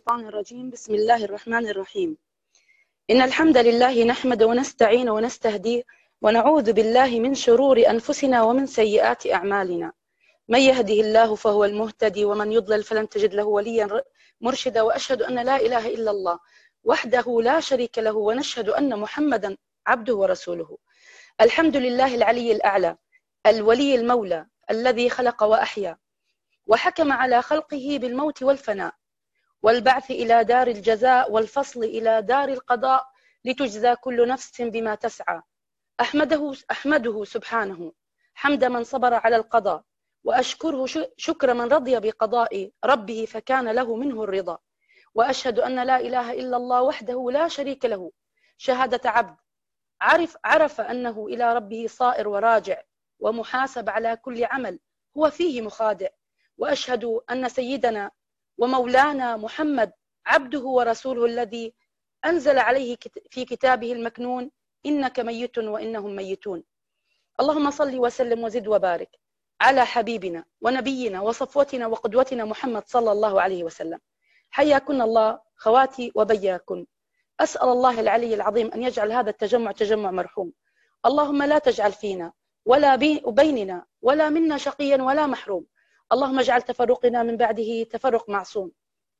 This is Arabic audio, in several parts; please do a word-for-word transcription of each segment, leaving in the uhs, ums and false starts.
الشيطان الرجيم. بسم الله الرحمن الرحيم. إن الحمد لله نحمد ونستعين ونستهديه ونعوذ بالله من شرور أنفسنا ومن سيئات أعمالنا. من يهده الله فهو المهتدي ومن يضلل فلن تجد له وليا مرشدا. وأشهد أن لا إله إلا الله وحده لا شريك له، ونشهد أن محمدا عبده ورسوله. الحمد لله العلي الأعلى الولي المولى الذي خلق وأحيا وحكم على خلقه بالموت والفناء والبعث إلى دار الجزاء والفصل إلى دار القضاء لتجزى كل نفس بما تسعى. أحمده, أحمده سبحانه حمد من صبر على القضاء، وأشكره شكر من رضي بقضاء ربه فكان له منه الرضا. وأشهد أن لا إله إلا الله وحده لا شريك له شهادة عبد عرف, عرف أنه إلى ربه صائر وراجع ومحاسب على كل عمل هو فيه مخادع. وأشهد أن سيدنا ومولانا محمد عبده ورسوله الذي أنزل عليه في كتابه المكنون إنك ميت وإنهم ميتون. اللهم صل وسلم وزد وبارك على حبيبنا ونبينا وصفوتنا وقدوتنا محمد صلى الله عليه وسلم. حياكن الله خواتي وبياكن. أسأل الله العلي العظيم أن يجعل هذا التجمع تجمع مرحوم. اللهم لا تجعل فينا ولا بيننا ولا منا شقيا ولا محروم. اللهم اجعل تفرقنا من بعده تفرق معصوم.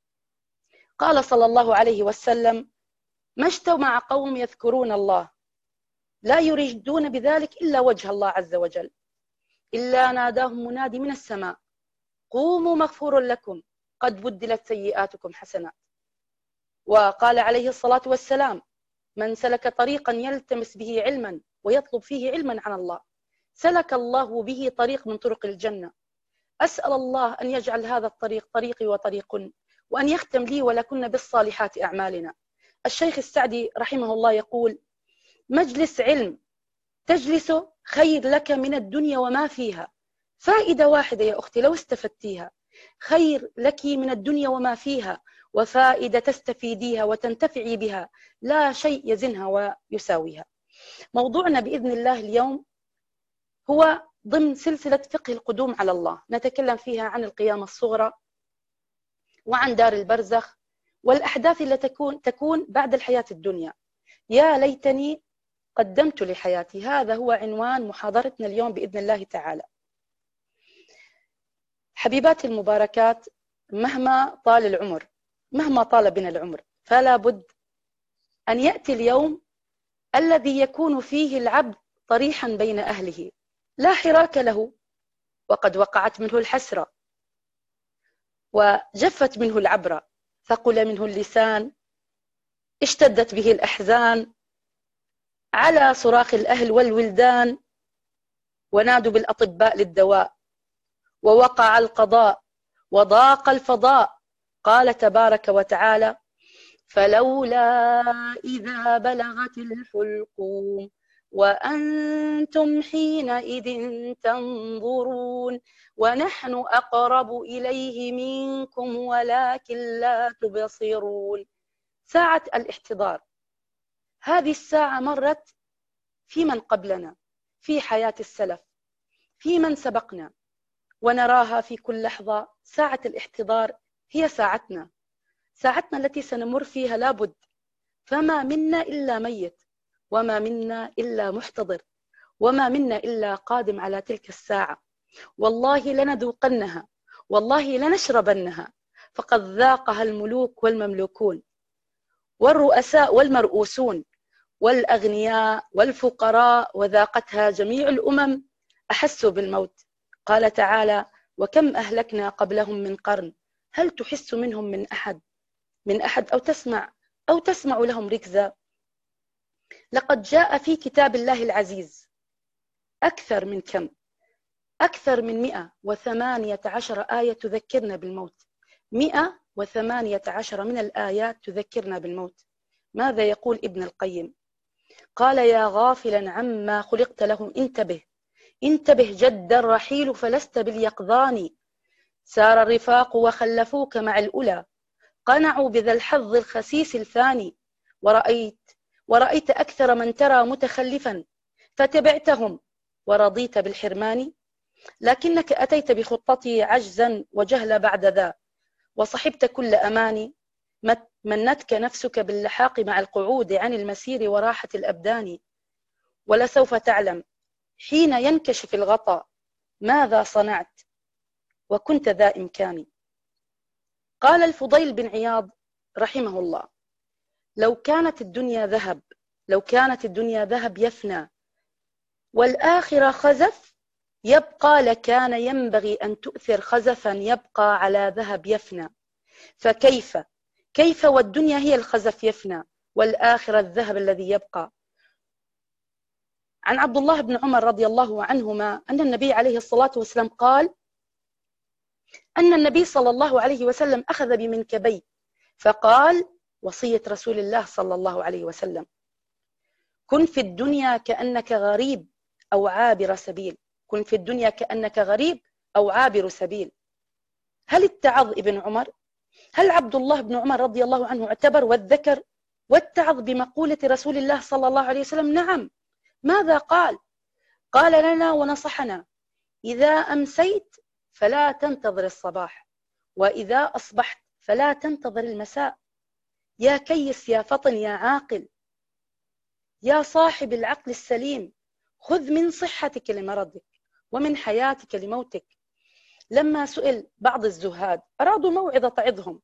قال صلى الله عليه وسلم: ما اجتمع قوم يذكرون الله لا يريدون بذلك إلا وجه الله عز وجل إلا ناداهم منادي من السماء: قوموا مغفور لكم قد بدلت سيئاتكم حسنات. وقال عليه الصلاة والسلام: من سلك طريقا يلتمس به علما ويطلب فيه علما عن الله سلك الله به طريق من طرق الجنة. أسأل الله أن يجعل هذا الطريق طريقي وطريقكن، وأن يختم لي ولكن بالصالحات أعمالنا. الشيخ السعدي رحمه الله يقول: مجلس علم تجلسه خير لك من الدنيا وما فيها. فائدة واحدة يا أختي لو استفدتيها خير لك من الدنيا وما فيها، وفائدة تستفيديها وتنتفعي بها لا شيء يزنها ويساويها. موضوعنا بإذن الله اليوم هو ضمن سلسلة فقه القدوم على الله، نتكلم فيها عن القيامة الصغرى وعن دار البرزخ والأحداث التي تكون, تكون بعد الحياة الدنيا. يا ليتني قدمت لحياتي. هذا هو عنوان محاضرتنا اليوم بإذن الله تعالى. حبيباتي المباركات، مهما طال العمر مهما طال بنا العمر فلا بد أن يأتي اليوم الذي يكون فيه العبد طريحا بين أهله لا حراك له، وقد وقعت منه الحسرة وجفت منه العبرة، ثقل منه اللسان، اشتدت به الأحزان، على صراخ الأهل والولدان ونادوا بالأطباء للدواء، ووقع القضاء وضاق الفضاء. قال تبارك وتعالى: فلولا إذا بلغت الحلقوم وأنتم حينئذ تنظرون ونحن أقرب إليه منكم ولكن لا تبصرون. ساعة الاحتضار، هذه الساعة مرت في من قبلنا، في حياة السلف، في من سبقنا، ونراها في كل لحظة. ساعة الاحتضار هي ساعتنا، ساعتنا التي سنمر فيها لابد. فما منا إلا ميت، وما منا إلا محتضر، وما منا إلا قادم على تلك الساعة. والله لنذوقنها، والله لنشربنها، فقد ذاقها الملوك والمملوكون والرؤساء والمرؤوسون والأغنياء والفقراء، وذاقتها جميع الأمم أحسوا بالموت. قال تعالى: وكم أهلكنا قبلهم من قرن هل تحس منهم من أحد من أحد أو تسمع أو تسمع لهم ركزا. لقد جاء في كتاب الله العزيز أكثر من كم أكثر من مئة وثمانية عشر آية تذكرنا بالموت. مئة وثمانية عشر من الآيات تذكرنا بالموت. ماذا يقول ابن القيم؟ قال: يا غافلا عما خلقت له انتبه انتبه جد الرحيل فلست باليقظان. سار الرفاق وخلفوك مع الأولى قنعوا بذا الحظ الخسيس الفاني. ورأيت ورأيت أكثر من ترى متخلفا فتبعتهم ورضيت بالحرمان. لكنك أتيت بخطتي عجزا وجهلا بعد ذا وصحبت كل أماني. منتك نفسك باللحاق مع القعود عن المسير وراحة الأبدان، ولسوف تعلم حين ينكشف الغطاء ماذا صنعت وكنت ذا إمكان. قال الفضيل بن عياض رحمه الله: لو كانت الدنيا ذهب لو كانت الدنيا ذهب يفنى والآخرة خزف يبقى، لكان ينبغي أن تؤثر خزفا يبقى على ذهب يفنى. فكيف كيف والدنيا هي الخزف يفنى والآخرة الذهب الذي يبقى. عن عبد الله بن عمر رضي الله عنهما أن النبي عليه الصلاة والسلام قال أن النبي صلى الله عليه وسلم أخذ بمنكبي فقال: وصية رسول الله صلى الله عليه وسلم: كن في الدنيا كأنك غريب أو عابر سبيل كن في الدنيا كأنك غريب أو عابر سبيل. هل اتعظ ابن عمر؟ هل عبد الله بن عمر رضي الله عنه اعتبر والذكر واتعظ بمقولة رسول الله صلى الله عليه وسلم؟ نعم. ماذا قال؟ قال لنا ونصحنا: إذا أمسيت فلا تنتظر الصباح، وإذا أصبحت فلا تنتظر المساء. يا كيس يا فطن يا عاقل يا صاحب العقل السليم، خذ من صحتك لمرضك ومن حياتك لموتك. لما سئل بعض الزهاد أرادوا موعظة تعظهم،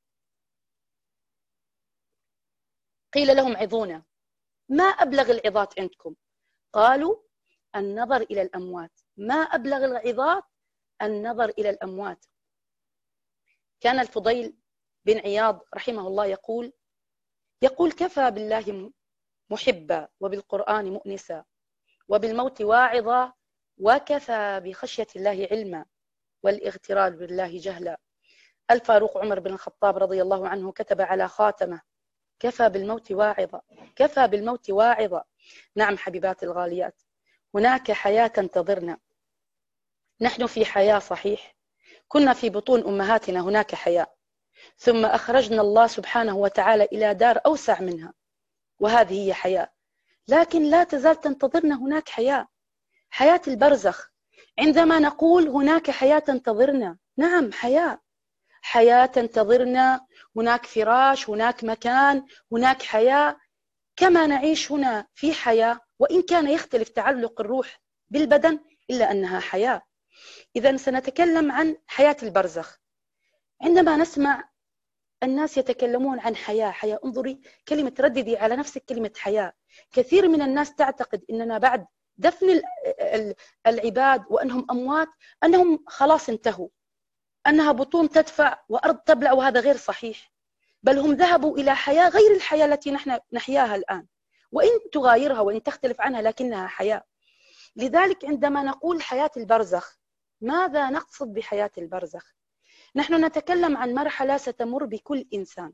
قيل لهم: عظونا، ما أبلغ العظات عندكم؟ قالوا: النظر إلى الأموات. ما أبلغ العظات؟ النظر إلى الأموات. كان الفضيل بن عياض رحمه الله يقول يقول كفى بالله محبا وبالقرآن مؤنسا وبالموت واعظا وكفى بخشية الله علما والاغترار بالله جهلا. الفاروق عمر بن الخطاب رضي الله عنه كتب على خاتمه: كفى بالموت واعظا كفى بالموت واعظا. نعم حبيبات الغاليات، هناك حياة تنتظرنا. نحن في حياة صحيح، كنا في بطون أمهاتنا هناك حياة، ثم أخرجنا الله سبحانه وتعالى إلى دار أوسع منها، وهذه هي حياة، لكن لا تزال تنتظرنا هناك حياة، حياة البرزخ. عندما نقول هناك حياة تنتظرنا، نعم حياة حياة تنتظرنا، هناك فراش، هناك مكان، هناك حياة. كما نعيش هنا في حياة، وإن كان يختلف تعلق الروح بالبدن إلا أنها حياة. إذا سنتكلم عن حياة البرزخ. عندما نسمع الناس يتكلمون عن حياة حياة انظري كلمة، رددي على نفسك كلمة حياة. كثير من الناس تعتقد أننا بعد دفن العباد وأنهم أموات أنهم خلاص انتهوا، أنها بطون تدفع وأرض تبلع، وهذا غير صحيح، بل هم ذهبوا إلى حياة غير الحياة التي نحن نحياها الآن، وإن تغايرها وإن تختلف عنها لكنها حياة. لذلك عندما نقول حياة البرزخ، ماذا نقصد بحياة البرزخ؟ نحن نتكلم عن مرحلة ستمر بكل إنسان،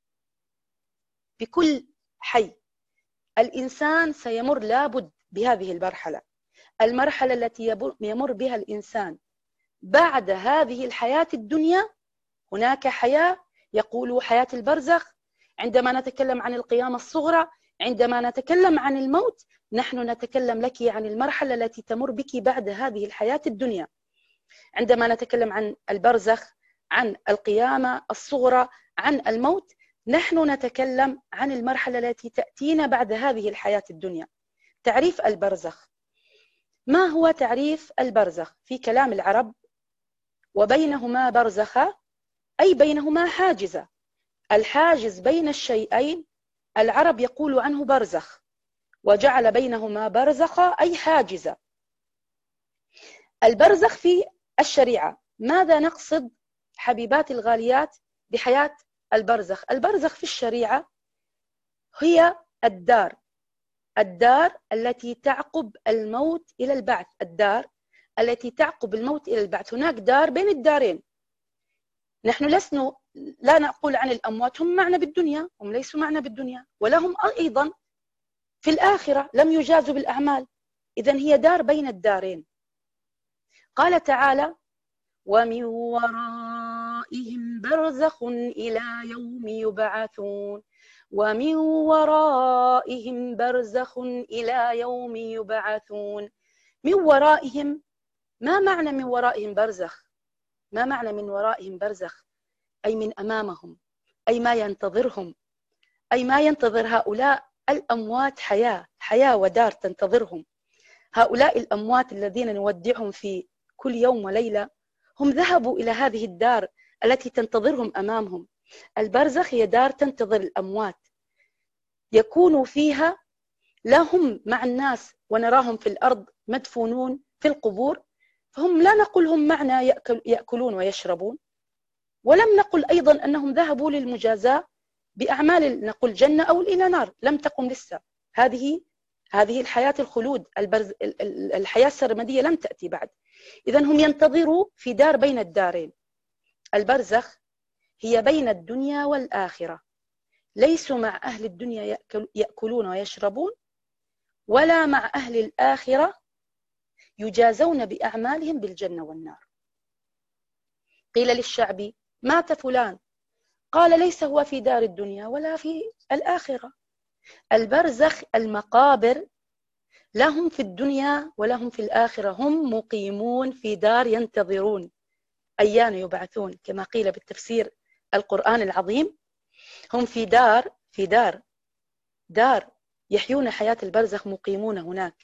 بكل حي. الإنسان سيمر لابد بهذه المرحلة، المرحلة التي يمر بها الإنسان بعد هذه الحياة الدنيا. هناك حياة يقول حياة البرزخ. عندما نتكلم عن القيامة الصغرى، عندما نتكلم عن الموت، نحن نتكلم لك عن المرحلة التي تمر بك بعد هذه الحياة الدنيا. عندما نتكلم عن البرزخ، عن القيامة الصغرى، عن الموت، نحن نتكلم عن المرحلة التي تأتينا بعد هذه الحياة الدنيا. تعريف البرزخ. ما هو تعريف البرزخ في كلام العرب؟ وبينهما برزخة، أي بينهما حاجزة. الحاجز بين الشيئين العرب يقول عنه برزخ، وجعل بينهما برزخة أي حاجزة. البرزخ في الشريعة، ماذا نقصد حبيبات الغاليات بحياة البرزخ؟ البرزخ في الشريعة هي الدار الدار التي تعقب الموت إلى البعث، الدار التي تعقب الموت إلى البعث. هناك دار بين الدارين. نحن لسنا لا نقول عن الأموات هم معنا بالدنيا، هم ليسوا معنا بالدنيا، ولهم أيضا في الآخرة لم يجازوا بالأعمال. إذن هي دار بين الدارين. قال تعالى: ومن ورائهم برزخ إلى يوم يبعثون. ومن ورائهم برزخ إلى يوم يبعثون. من ورائهم، ما معنى من ورائهم برزخ؟ ما معنى من ورائهم برزخ؟ أي من أمامهم. أي ما ينتظرهم، أي ما ينتظر هؤلاء الأموات حياة حياة ودار تنتظرهم. هؤلاء الأموات الذين نودعهم في كل يوم وليلة هم ذهبوا إلى هذه الدار التي تنتظرهم أمامهم. البرزخ هي دار تنتظر الأموات، يكونوا فيها لا هم مع الناس ونراهم في الأرض مدفونون في القبور، فهم لا نقول هم معنا يأكل يأكلون ويشربون، ولم نقل أيضا أنهم ذهبوا للمجازاة بأعمال نقول جنة أو إلى نار، لم تقم لسه. هذه هذه الحياة الخلود، البرز الحياة السرمدية لم تأتي بعد. إذا هم ينتظروا في دار بين الدارين. البرزخ هي بين الدنيا والآخرة، ليسوا مع أهل الدنيا يأكلون ويشربون، ولا مع أهل الآخرة يجازون بأعمالهم بالجنة والنار. قيل للشعبي: مات فلان، قال: ليس هو في دار الدنيا ولا في الآخرة. البرزخ المقابر لا هم في الدنيا ولا هم في الآخرة، هم مقيمون في دار ينتظرون أيان يبعثون، كما قيل بالتفسير القرآن العظيم. هم في دار في دار دار يحيون حياة البرزخ، مقيمون هناك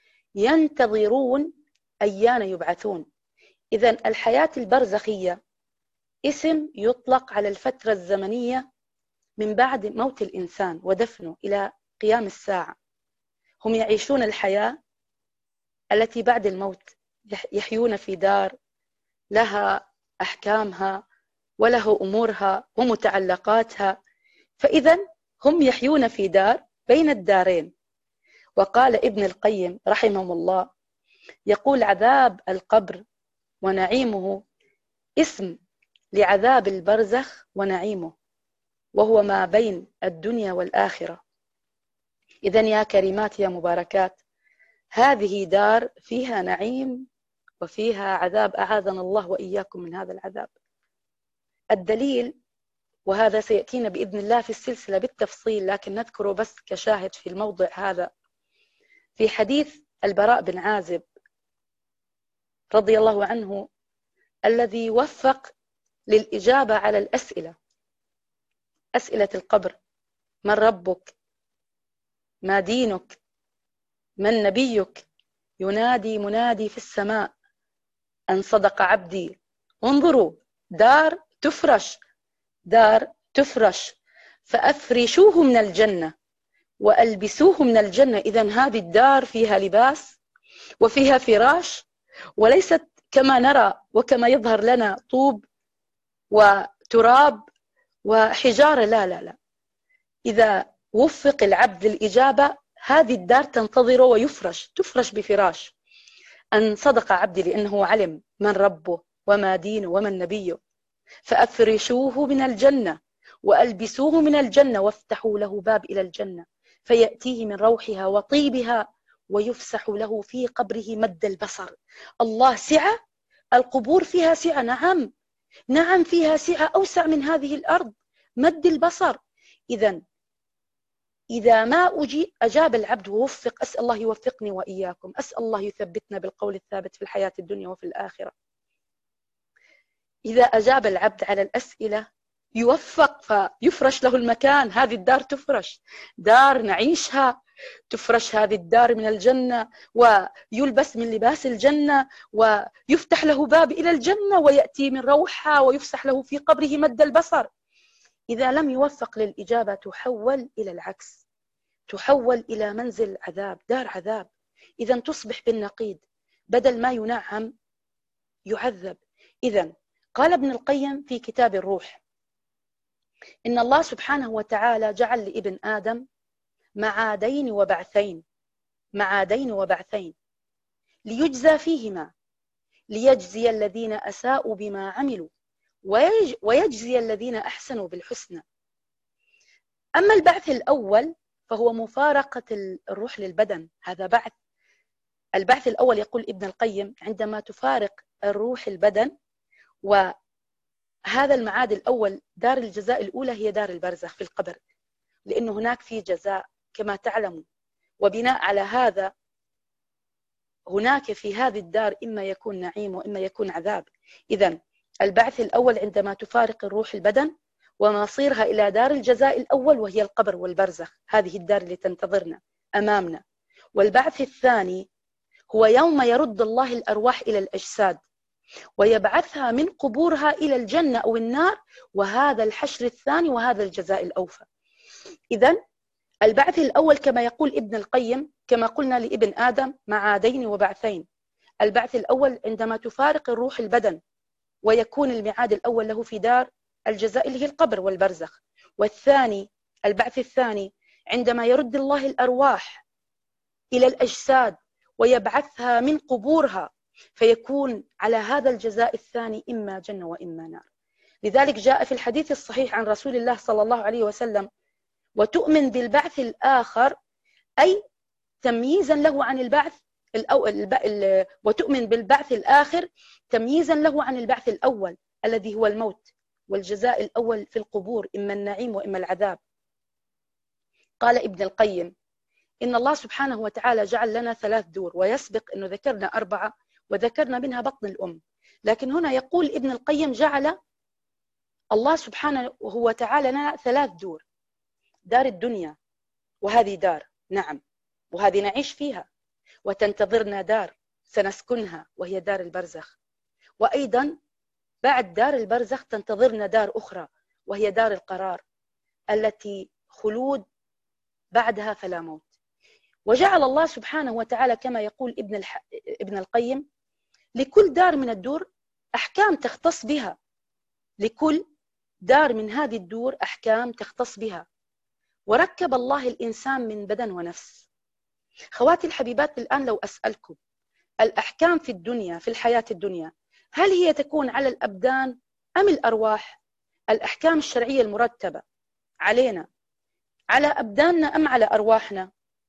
ينتظرون أيان يبعثون. إذن الحياة البرزخية اسم يطلق على الفترة الزمنية من بعد موت الإنسان ودفنه إلى قيام الساعة. هم يعيشون الحياة التي بعد الموت، يحيون في دار لها أحكامها وله أمورها ومتعلقاتها، فإذا هم يحيون في دار بين الدارين. وقال ابن القيم رحمه الله، يقول: عذاب القبر ونعيمه اسم لعذاب البرزخ ونعيمه، وهو ما بين الدنيا والآخرة. إذن يا كريمات يا مباركات، هذه دار فيها نعيم وفيها عذاب، أعاذنا الله وإياكم من هذا العذاب. الدليل، وهذا سيأتينا بإذن الله في السلسلة بالتفصيل، لكن نذكره بس كشاهد في الموضع هذا، في حديث البراء بن عازب رضي الله عنه الذي وفق للإجابة على الأسئلة، أسئلة القبر: من ربك؟ ما دينك؟ من نبيك؟ ينادي منادي في السماء أن صدق عبدي. انظروا، دار تفرش، دار تفرش فأفرشوه من الجنة وألبسوه من الجنة. إذن هذه الدار فيها لباس وفيها فراش، وليست كما نرى وكما يظهر لنا طوب وتراب وحجارة، لا لا لا. إذا وفق العبد للإجابة هذه الدار تنتظره ويفرش، تفرش بفراش. أن صدق عبدي، لأنه علم من ربه وما دينه ومن نبيه، فأفرشوه من الجنة وألبسوه من الجنة وافتحوا له باب إلى الجنة فيأتيه من روحها وطيبها ويفسح له في قبره مد البصر. الله سعة، القبور فيها سعة، نعم نعم فيها سعة أوسع من هذه الأرض، مد البصر. إذن إذا ما أجي أجاب العبد ووفق، أسأل الله يوفقني وإياكم، أسأل الله يثبتنا بالقول الثابت في الحياة الدنيا وفي الآخرة. إذا أجاب العبد على الأسئلة يوفق فيفرش له المكان. هذه الدار تفرش، دار نعيشها، تفرش هذه الدار من الجنة ويلبس من لباس الجنة ويفتح له باب إلى الجنة ويأتي من روحها ويفسح له في قبره مد البصر. إذا لم يوفق للإجابة تحول إلى العكس، تحول إلى منزل عذاب، دار عذاب. إذا تصبح بالنقيض، بدل ما ينعم يعذب. إذا قال ابن القيم في كتاب الروح: إن الله سبحانه وتعالى جعل لابن آدم معادين وبعثين، معادين وبعثين ليجزى فيهما، ليجزي الذين أساءوا بما عملوا ويجزي الذين أحسنوا بالحسنى. أما البعث الأول فهو مفارقة الروح للبدن، هذا بعث. البعث الأول يقول ابن القيم عندما تفارق الروح البدن، وهذا المعاد الأول دار الجزاء الأولى هي دار البرزخ في القبر، لأن هناك في جزاء كما تعلموا، وبناء على هذا هناك في هذه الدار إما يكون نعيم وإما يكون عذاب. إذن البعث الأول عندما تفارق الروح البدن، ومصيرها إلى دار الجزاء الأول وهي القبر والبرزخ، هذه الدار اللي تنتظرنا أمامنا. والبعث الثاني هو يوم يرد الله الأرواح إلى الأجساد ويبعثها من قبورها إلى الجنة أو النار، وهذا الحشر الثاني وهذا الجزاء الأوفى. إذن البعث الأول كما يقول ابن القيم، كما قلنا لابن آدم معادين وبعثين. البعث الأول عندما تفارق الروح البدن ويكون الميعاد الأول له في دار الجزاء اللي هي القبر والبرزخ. والثاني البعث الثاني عندما يرد الله الأرواح إلى الأجساد ويبعثها من قبورها، فيكون على هذا الجزاء الثاني إما جنة وإما نار. لذلك جاء في الحديث الصحيح عن رسول الله صلى الله عليه وسلم: وتؤمن بالبعث الآخر، أي تمييزا له عن البعث الأول، وتؤمن بالبعث الآخر تمييزا له عن البعث الأول الذي هو الموت، والجزاء الأول في القبور إما النعيم وإما العذاب. قال ابن القيم: إن الله سبحانه وتعالى جعل لنا ثلاث دور، ويسبق أنه ذكرنا أربعة وذكرنا منها بطن الأم، لكن هنا يقول ابن القيم جعل الله سبحانه وتعالى لنا ثلاث دور: دار الدنيا، وهذه دار نعم وهذه نعيش فيها، وتنتظرنا دار سنسكنها وهي دار البرزخ، وأيضا بعد دار البرزخ تنتظرنا دار أخرى وهي دار القرار التي خلود بعدها فلا موت. وجعل الله سبحانه وتعالى كما يقول ابن, الح... ابن القيم لكل دار من الدور أحكام تختص بها، لكل دار من هذه الدور أحكام تختص بها. وركب الله الإنسان من بدن ونفس. خواتي الحبيبات، الآن لو أسألكم الأحكام في الدنيا، في الحياة الدنيا، هل هي تكون على الأبدان أم الأرواح؟ الأحكام الشرعية المرتبة علينا على أبداننا أم على أرواحنا؟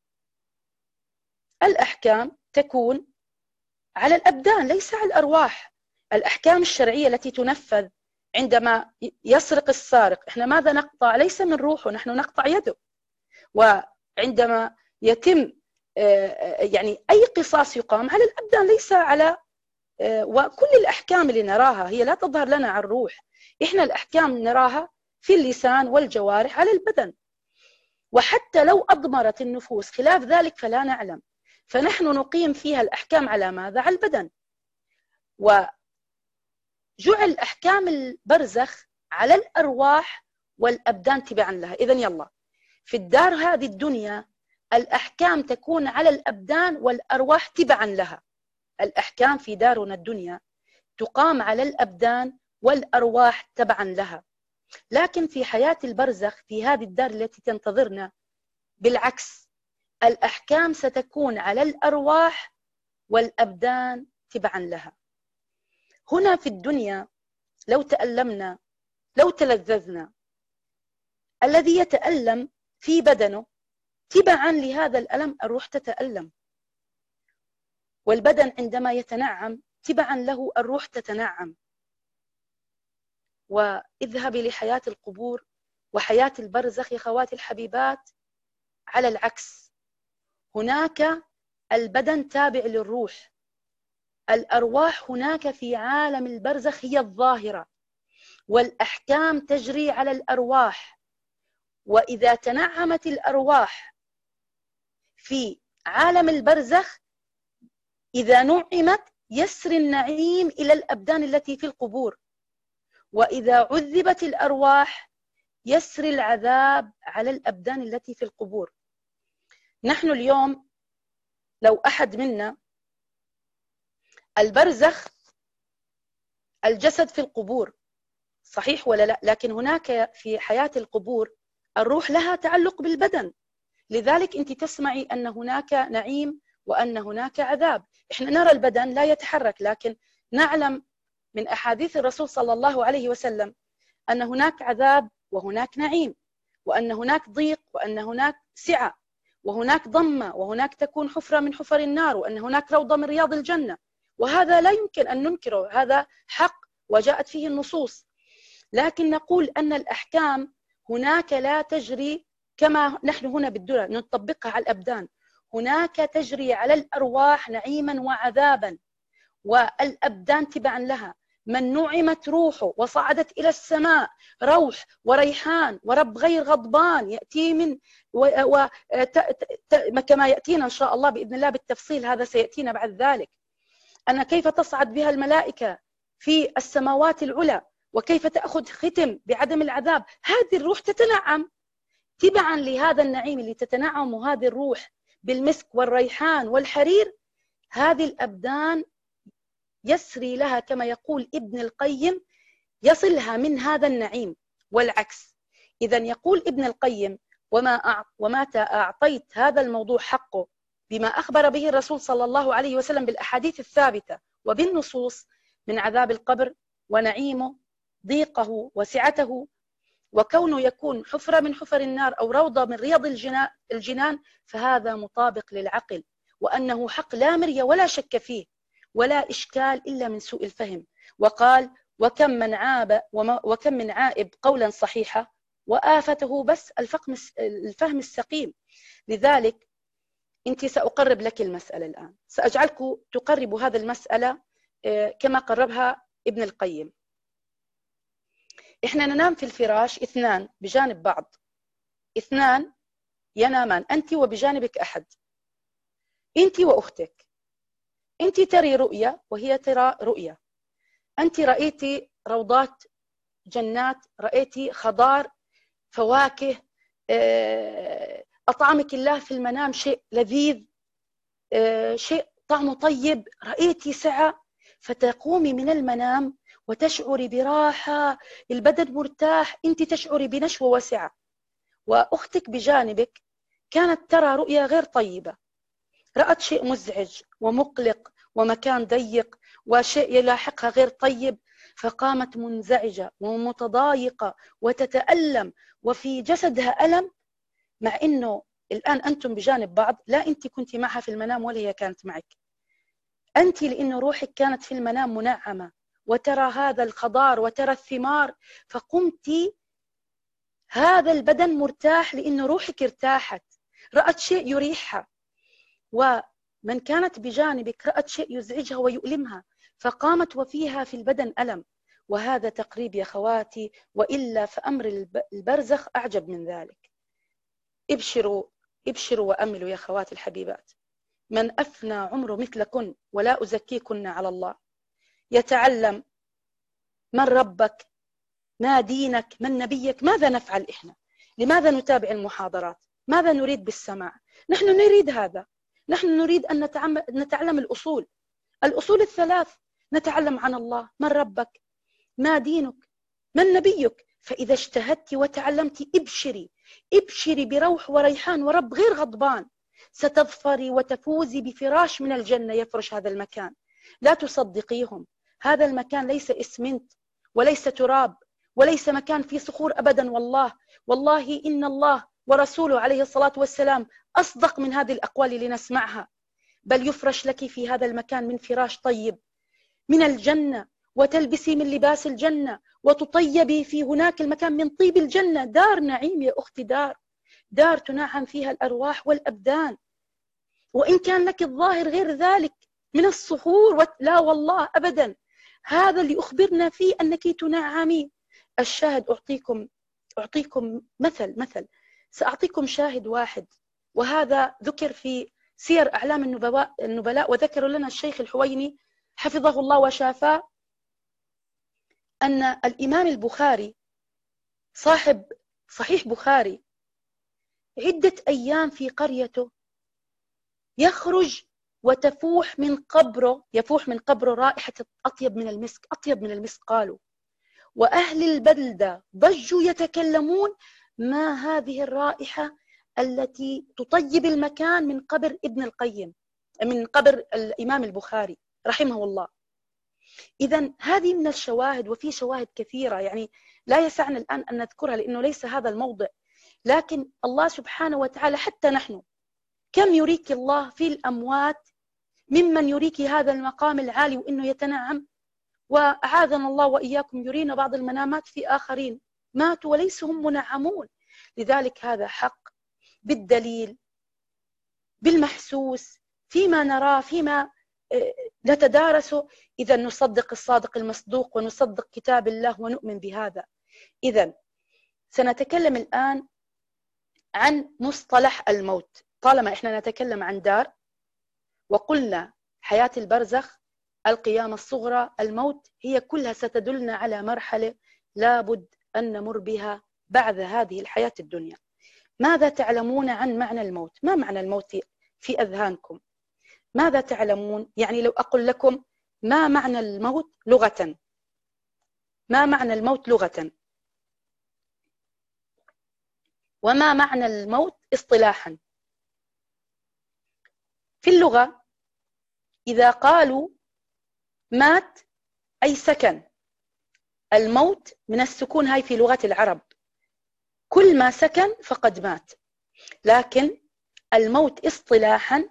الأحكام تكون على الأبدان ليس على الأرواح. الأحكام الشرعية التي تنفذ عندما يسرق السارق، إحنا ماذا نقطع؟ ليس من روحه، نحن نقطع يده. وعندما يتم يعني أي قصاص يقام على الأبدان ليس على، وكل الأحكام اللي نراها هي لا تظهر لنا على الروح، إحنا الأحكام نراها في اللسان والجوارح على البدن. وحتى لو أضمرت النفوس خلاف ذلك فلا نعلم، فنحن نقيم فيها الأحكام على ماذا؟ على البدن. وجعل أحكام البرزخ على الأرواح والأبدان تبعا لها. إذن يلا في الدار هذه الدنيا الأحكام تكون على الأبدان والأرواح تبعا لها. الأحكام في دارنا الدنيا تقام على الأبدان والأرواح تبعا لها. لكن في حياة البرزخ في هذه الدار التي تنتظرنا بالعكس، الأحكام ستكون على الأرواح والأبدان تبعا لها. هنا في الدنيا لو تألمنا، لو تلذذنا، الذي يتألم في بدنه تبعا لهذا الألم الروح تتألم، والبدن عندما يتنعم تبعا له الروح تتنعم. واذهبي لحياة القبور وحياة البرزخ يا خواتي الحبيبات على العكس، هناك البدن تابع للروح، الأرواح هناك في عالم البرزخ هي الظاهرة، والأحكام تجري على الأرواح. وإذا تنعمت الأرواح في عالم البرزخ، إذا نعمت يسري النعيم إلى الأبدان التي في القبور، وإذا عذبت الأرواح يسري العذاب على الأبدان التي في القبور. نحن اليوم لو أحد منا البرزخ الجسد في القبور صحيح ولا لا؟ لكن هناك في حياة القبور الروح لها تعلق بالبدن، لذلك أنت تسمعي أن هناك نعيم وأن هناك عذاب. إحنا نرى البدن لا يتحرك، لكن نعلم من أحاديث الرسول صلى الله عليه وسلم أن هناك عذاب وهناك نعيم، وأن هناك ضيق وأن هناك سعة، وهناك ضمة، وهناك تكون حفرة من حفر النار، وأن هناك روضة من رياض الجنة. وهذا لا يمكن أن ننكره، هذا حق وجاءت فيه النصوص. لكن نقول أن الأحكام هناك لا تجري كما نحن هنا بالدنيا نطبقها على الأبدان، هناك تجري على الأرواح نعيما وعذابا، والأبدان تبعا لها. من نعمت روحه وصعدت إلى السماء روح وريحان ورب غير غضبان يأتي من و... و... ت... ت... كما يأتينا إن شاء الله بإذن الله بالتفصيل، هذا سيأتينا بعد ذلك، أن كيف تصعد بها الملائكة في السماوات العلى وكيف تأخذ ختم بعدم العذاب. هذه الروح تتنعم تبعا لهذا النعيم اللي تتنعم هذه الروح بالمسك والريحان والحرير. هذه الأبدان يسري لها كما يقول ابن القيم يصلها من هذا النعيم والعكس. إذا يقول ابن القيم وما أع... ومتى أعطيت هذا الموضوع حقه بما أخبر به الرسول صلى الله عليه وسلم بالأحاديث الثابتة وبالنصوص من عذاب القبر ونعيمه ضيقه وسعته وكونه يكون حفرة من حفر النار أو روضة من رياض الجنان، فهذا مطابق للعقل وأنه حق لا مرية ولا شك فيه ولا إشكال إلا من سوء الفهم. وقال وكم من عاب وكم من عائب قولا صحيحا وآفته بس الفهم السقيم. لذلك أنت سأقرب لك المسألة الآن، سأجعلك تقرب هذه المسألة كما قربها ابن القيم. إحنا ننام في الفراش اثنان بجانب بعض، اثنان ينامان، أنت وبجانبك أحد، أنت وأختك. أنت تري رؤية وهي ترى رؤية. أنت رأيتي روضات جنات، رأيتي خضار فواكه، أطعمك الله في المنام شيء لذيذ، شيء طعمه طيب، رأيتي سعة، فتقومي من المنام وتشعري براحة، البدن مرتاح، أنت تشعري بنشوة وسعة. وأختك بجانبك كانت ترى رؤية غير طيبة، رأت شيء مزعج ومقلق ومكان ضيق وشيء يلاحقها غير طيب، فقامت منزعجة ومتضايقة وتتألم وفي جسدها ألم، مع أنه الآن أنتم بجانب بعض، لا أنت كنت معها في المنام ولا هي كانت معك. أنت لأن روحك كانت في المنام منعمة وترى هذا الخضار وترى الثمار، فقمت هذا البدن مرتاح لأن روحك ارتاحت، رأت شيء يريحها. ومن كانت بجانبك رأت شيء يزعجها ويؤلمها، فقامت وفيها في البدن ألم. وهذا تقريب يا خواتي، وإلا فأمر البرزخ أعجب من ذلك. ابشروا ابشروا وأملوا يا خواتي الحبيبات، من أفنى عمره مثلكن ولا أزكيكن على الله، يتعلم من ربك، ما دينك، من نبيك، ماذا نفعل إحنا؟ لماذا نتابع المحاضرات؟ ماذا نريد بالسماع؟ نحن نريد هذا، نحن نريد أن نتعلم الأصول، الأصول الثلاث، نتعلم عن الله، من ربك، ما دينك، من نبيك. فإذا اجتهدت وتعلمت ابشري ابشري بروح وريحان ورب غير غضبان، ستظفري وتفوزي بفراش من الجنة يفرش هذا المكان. لا تصدقيهم، هذا المكان ليس إسمنت وليس تراب وليس مكان فيه صخور أبدا. والله والله إن الله ورسوله عليه الصلاة والسلام أصدق من هذه الأقوال اللي نسمعها. بل يفرش لك في هذا المكان من فراش طيب من الجنة، وتلبسي من لباس الجنة، وتطيبي في هناك المكان من طيب الجنة. دار نعيم يا أختي، دار دار تنعم فيها الأرواح والأبدان. وإن كان لك الظاهر غير ذلك من الصخور و... لا والله أبدا، هذا اللي أخبرنا فيه أنك تنعمي. الشاهد أعطيكم أعطيكم مثل مثل سأعطيكم شاهد واحد، وهذا ذكر في سير أعلام النبلاء, النبلاء وذكر لنا الشيخ الحويني حفظه الله وشافاه، أن الإمام البخاري صاحب صحيح بخاري عدة أيام في قريته يخرج وتفوح من قبره يفوح من قبره رائحة أطيب من المسك، أطيب من المسك قالوا. وأهل البلدة ضجوا يتكلمون ما هذه الرائحة التي تطيب المكان من قبر ابن القيم، من قبر الإمام البخاري رحمه الله. إذن هذه من الشواهد، وفي شواهد كثيرة يعني لا يسعنا الآن أن نذكرها لأنه ليس هذا الموضع. لكن الله سبحانه وتعالى حتى نحن كم يريك الله في الأموات ممن يريك هذا المقام العالي وإنه يتنعم، وأعاذنا الله وإياكم يرينا بعض المنامات في آخرين ماتوا وليس هم منعمون. لذلك هذا حق بالدليل بالمحسوس فيما نراه فيما نتدارسه، إذا نصدق الصادق المصدوق ونصدق كتاب الله ونؤمن بهذا. إذا سنتكلم الآن عن مصطلح الموت. طالما إحنا نتكلم عن دار، وقلنا حياة البرزخ، القيامة الصغرى، الموت، هي كلها ستدلنا على مرحلة لابد أن نمر بها بعد هذه الحياة الدنيا. ماذا تعلمون عن معنى الموت؟ ما معنى الموت في أذهانكم؟ ماذا تعلمون؟ يعني لو أقول لكم ما معنى الموت لغة، ما معنى الموت لغة؟ وما معنى الموت اصطلاحا؟ في اللغة إذا قالوا مات أي سكن. الموت من السكون، هاي في لغة العرب، كل ما سكن فقد مات. لكن الموت اصطلاحا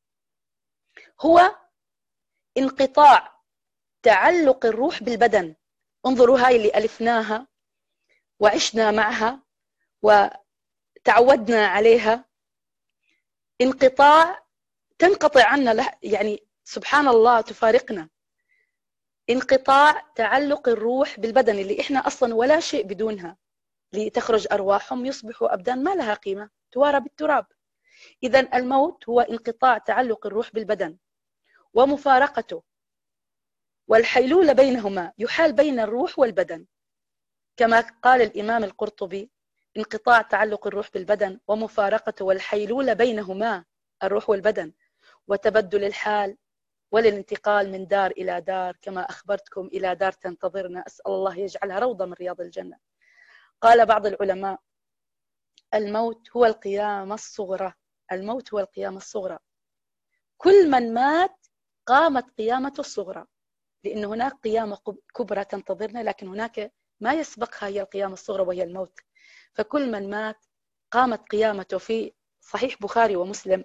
هو انقطاع تعلق الروح بالبدن. انظروا هاي اللي ألفناها وعشنا معها وتعودنا عليها. انقطاع تنقطع عنا، يعني سبحان الله تفارقنا. انقطاع تعلق الروح بالبدن اللي احنا اصلا ولا شيء بدونها، لتخرج ارواحهم يصبحوا ابدان ما لها قيمه توارى بالتراب. اذا الموت هو انقطاع تعلق الروح بالبدن ومفارقته، والحيلولة بينهما، يحال بين الروح والبدن، كما قال الإمام القرطبي: انقطاع تعلق الروح بالبدن ومفارقته والحيلولة بينهما الروح والبدن، وتبدل الحال والانتقال من دار إلى دار، كما أخبرتكم إلى دار تنتظرنا، أسأل الله يجعلها روضة من رياض الجنة. قال بعض العلماء: الموت هو القيامة الصغرى. الموت هو القيامة الصغرى. كل من مات قامت قيامته الصغرى، لأن هناك قيامة كبرى تنتظرنا، لكن هناك ما يسبقها هي القيامة الصغرى وهي الموت. فكل من مات قامت قيامته. في صحيح بخاري ومسلم: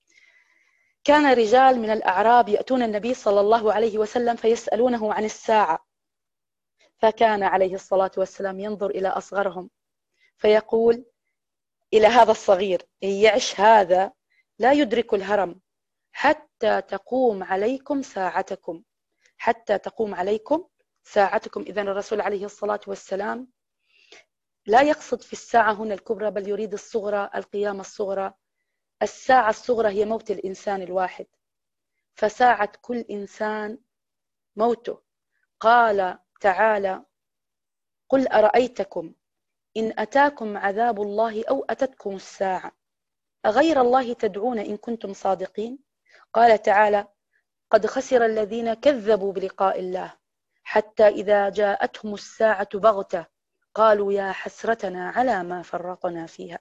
كان رجال من الأعراب يأتون النبي صلى الله عليه وسلم فيسألونه عن الساعة، فكان عليه الصلاة والسلام ينظر إلى أصغرهم فيقول إلى هذا الصغير: يعش هذا لا يدرك الهرم حتى تقوم عليكم ساعتكم، حتى تقوم عليكم ساعتكم. إذن الرسول عليه الصلاة والسلام لا يقصد في الساعة هنا الكبرى، بل يريد الصغرى، القيامة الصغرى. الساعة الصغرى هي موت الإنسان الواحد، فساعة كل إنسان موته. قال تعالى: قل أرأيتكم إن أتاكم عذاب الله أو أتتكم الساعة أغير الله تدعون إن كنتم صادقين. قال تعالى: قد خسر الذين كذبوا بلقاء الله حتى إذا جاءتهم الساعة بغتة قالوا يا حسرتنا على ما فرطنا فيها.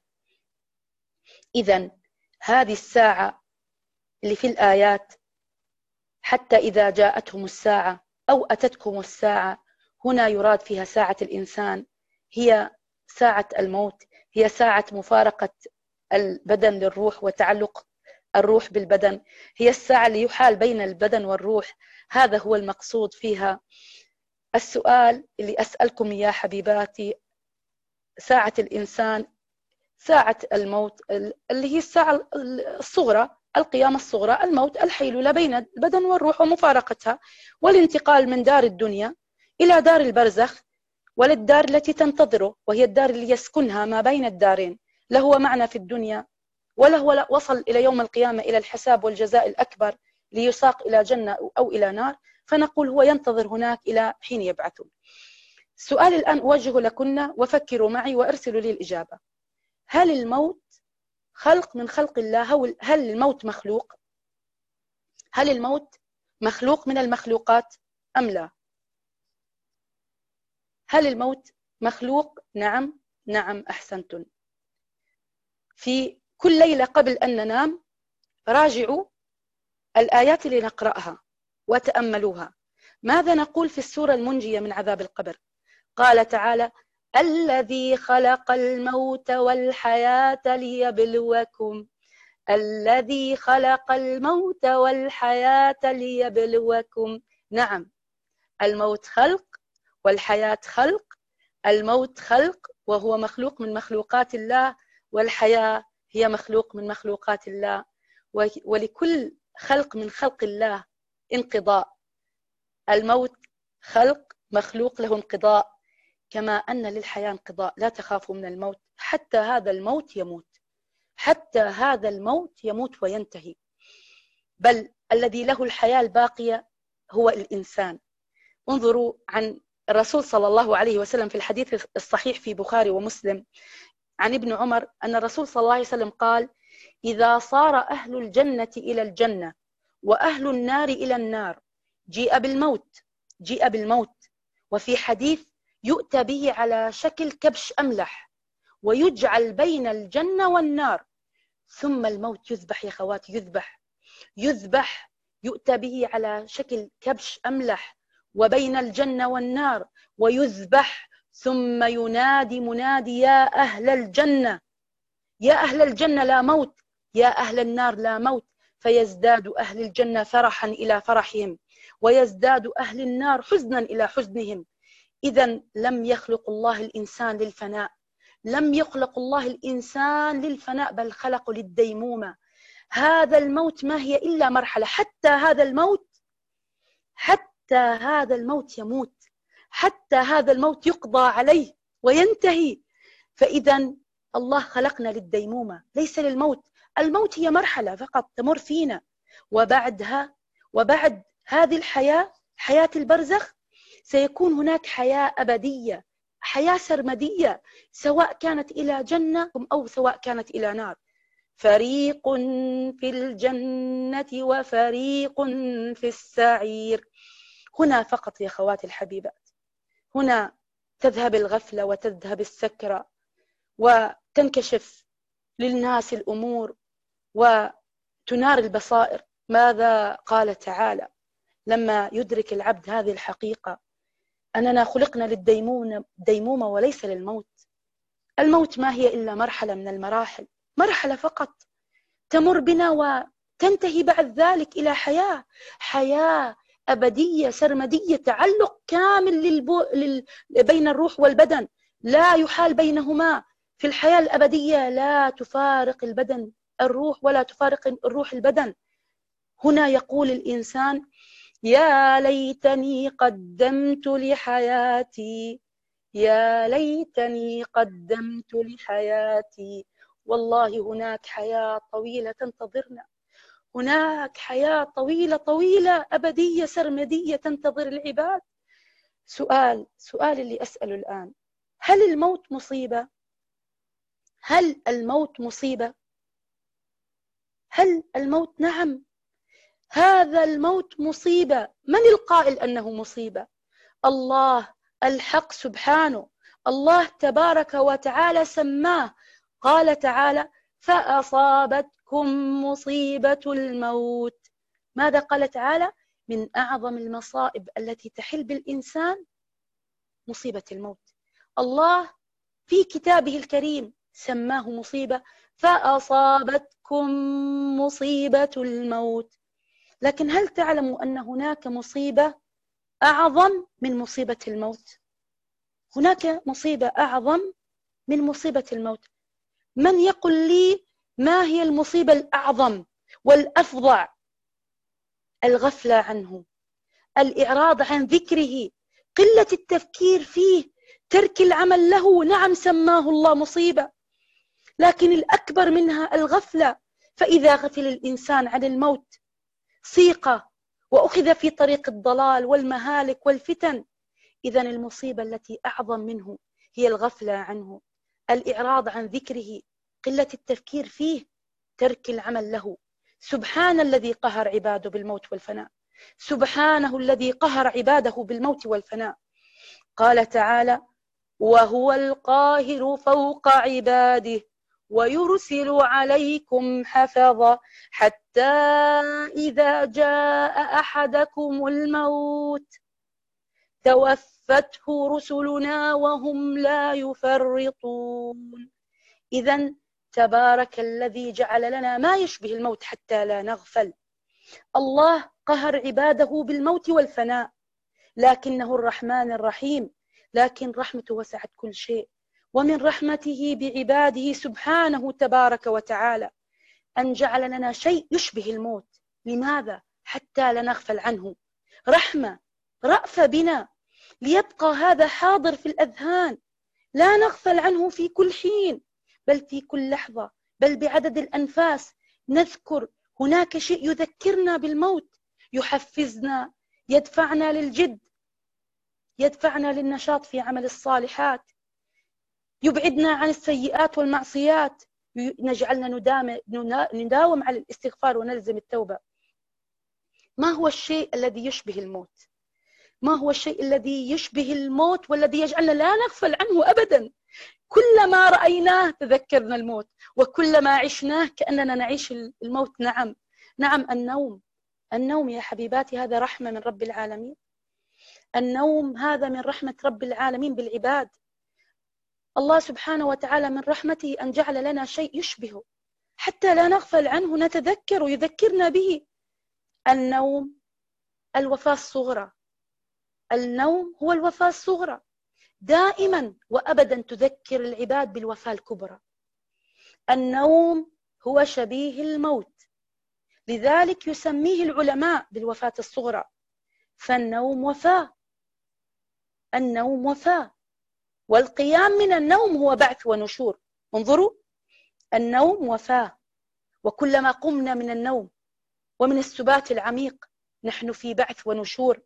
إذن هذه الساعة اللي في الآيات، حتى إذا جاءتهم الساعة أو أتتكم الساعة، هنا يراد فيها ساعة الإنسان، هي ساعة الموت، هي ساعة مفارقة البدن للروح وتعلق الروح بالبدن، هي الساعة اللي يحال بين البدن والروح. هذا هو المقصود فيها. السؤال اللي أسألكم يا حبيباتي: ساعة الإنسان، ساعة الموت اللي هي الساعة الصغرى، القيامة الصغرى، الموت، الحيلولة بين البدن والروح ومفارقتها، والانتقال من دار الدنيا إلى دار البرزخ، وللدار التي تنتظره، وهي الدار اللي يسكنها ما بين الدارين. له معنى في الدنيا، وله وصل إلى يوم القيامة إلى الحساب والجزاء الأكبر، ليساق إلى جنة أو إلى نار، فنقول هو ينتظر هناك إلى حين يبعثون. السؤال الآن أوجهه لكن، وفكروا معي وأرسلوا لي الإجابة: هل الموت خلق من خلق الله؟ هل الموت مخلوق؟ هل الموت مخلوق من المخلوقات أم لا؟ هل الموت مخلوق؟ نعم نعم، أحسنتم. في كل ليلة قبل أن ننام راجعوا الآيات اللي نقرأها وتأملوها. ماذا نقول في السورة المنجية من عذاب القبر؟ قال تعالى: الذي خلق الموت والحياة ليبلوكم، الذي خلق الموت والحياة ليبلوكم. نعم، الموت خلق والحياة خلق. الموت خلق وهو مخلوق من مخلوقات الله، والحياة هي مخلوق من مخلوقات الله. ولكل خلق من خلق الله انقضاء. الموت خلق مخلوق له انقضاء، كما أن للحياة انقضاء. لا تخافوا من الموت، حتى هذا الموت يموت، حتى هذا الموت يموت وينتهي. بل الذي له الحياة الباقية هو الإنسان. انظروا عن الرسول صلى الله عليه وسلم في الحديث الصحيح في بخاري ومسلم عن ابن عمر أن الرسول صلى الله عليه وسلم قال: إذا صار أهل الجنة إلى الجنة وأهل النار إلى النار جيء بالموت جيء بالموت وفي حديث يؤتى به على شكل كبش أملح ويجعل بين الجنة والنار، ثم الموت يذبح يا خواتي، يذبح يذبح يؤتى به على شكل كبش أملح وبين الجنة والنار ويذبح، ثم ينادي منادي: يا أهل الجنة، يا أهل الجنة لا موت، يا أهل النار لا موت، فيزداد أهل الجنة فرحا إلى فرحهم ويزداد أهل النار حزنا إلى حزنهم. إذن لم يخلق الله الإنسان للفناء، لم يخلق الله الإنسان للفناء، بل خلق للديمومة. هذا الموت ما هي إلا مرحلة، حتى هذا الموت حتى هذا الموت يموت، حتى هذا الموت يقضى عليه وينتهي. فإذا الله خلقنا للديمومة ليس للموت. الموت هي مرحلة فقط تمر فينا، وبعدها وبعد هذه الحياة، حياة البرزخ، سيكون هناك حياة أبدية، حياة سرمدية، سواء كانت إلى جنة أو سواء كانت إلى نار. فريق في الجنة وفريق في السعير. هنا فقط يا خواتي الحبيبات، هنا تذهب الغفلة وتذهب السكرة وتنكشف للناس الأمور وتنار البصائر. ماذا قال تعالى لما يدرك العبد هذه الحقيقة؟ أننا خلقنا للديمومة وليس للموت. الموت ما هي إلا مرحلة من المراحل، مرحلة فقط تمر بنا وتنتهي بعد ذلك إلى حياة حياة أبدية سرمدية، تعلق كامل للبو... لل... بين الروح والبدن، لا يحال بينهما. في الحياة الأبدية لا تفارق البدن الروح ولا تفارق الروح البدن. هنا يقول الإنسان: يا ليتني قدمت لحياتي، يا ليتني قدمت لحياتي. والله هناك حياة طويلة تنتظرنا، هناك حياة طويلة طويلة أبدية سرمدية تنتظر العباد. سؤال سؤال اللي أسأله الآن: هل الموت مصيبة؟ هل الموت مصيبة؟ هل الموت؟ نعم، هذا الموت مصيبة. من القائل أنه مصيبة؟ الله الحق سبحانه، الله تبارك وتعالى سماه، قال تعالى: فأصابتكم مصيبة الموت. ماذا قال تعالى؟ من أعظم المصائب التي تحل بالإنسان مصيبة الموت. الله في كتابه الكريم سماه مصيبة: فأصابتكم مصيبة الموت. لكن هل تعلموا أن هناك مصيبة أعظم من مصيبة الموت؟ هناك مصيبة أعظم من مصيبة الموت. من يقول لي ما هي المصيبة الأعظم والأفظع؟ الغفلة عنه، الإعراض عن ذكره، قلة التفكير فيه، ترك العمل له. نعم سماه الله مصيبة، لكن الأكبر منها الغفلة. فإذا غفل الإنسان عن الموت سيق وأخذ في طريق الضلال والمهالك والفتن. إذن المصيبة التي أعظم منه هي الغفلة عنه، الإعراض عن ذكره، قلة التفكير فيه، ترك العمل له. سبحان الذي قهر عباده بالموت والفناء، سبحانه الذي قهر عباده بالموت والفناء. قال تعالى: وهو القاهر فوق عباده ويرسل عليكم حفظا حتى إذا جاء أحدكم الموت توفته رسلنا وهم لا يفرطون. إذن تبارك الذي جعل لنا ما يشبه الموت حتى لا نغفل. الله قهر عباده بالموت والفناء، لكنه الرحمن الرحيم، لكن رحمته وسعت كل شيء. ومن رحمته بعباده سبحانه تبارك وتعالى أن جعل لنا شيء يشبه الموت. لماذا؟ حتى لا نغفل عنه، رحمة رأفة بنا، ليبقى هذا حاضر في الأذهان، لا نغفل عنه في كل حين، بل في كل لحظة، بل بعدد الأنفاس نذكر هناك شيء يذكرنا بالموت، يحفزنا، يدفعنا للجد، يدفعنا للنشاط في عمل الصالحات، يبعدنا عن السيئات والمعصيات، نجعلنا ندام نداوم على الاستغفار ونلزم التوبة. ما هو الشيء الذي يشبه الموت؟ ما هو الشيء الذي يشبه الموت والذي يجعلنا لا نغفل عنه أبدا؟ كلما رأيناه تذكرنا الموت، وكلما عشناه كأننا نعيش الموت. نعم نعم النوم. النوم يا حبيباتي هذا رحمة من رب العالمين. النوم هذا من رحمة رب العالمين بالعباد. الله سبحانه وتعالى من رحمته أن جعل لنا شيء يشبهه حتى لا نغفل عنه، نتذكر ويذكرنا به. النوم الوفاة الصغرى. النوم هو الوفاة الصغرى، دائما وأبدا تذكر العباد بالوفاة الكبرى. النوم هو شبيه الموت، لذلك يسميه العلماء بالوفاة الصغرى، فالنوم وفاة. النوم وفاة، والقيام من النوم هو بعث ونشور. انظروا، النوم وفاة، وكلما قمنا من النوم ومن السبات العميق نحن في بعث ونشور.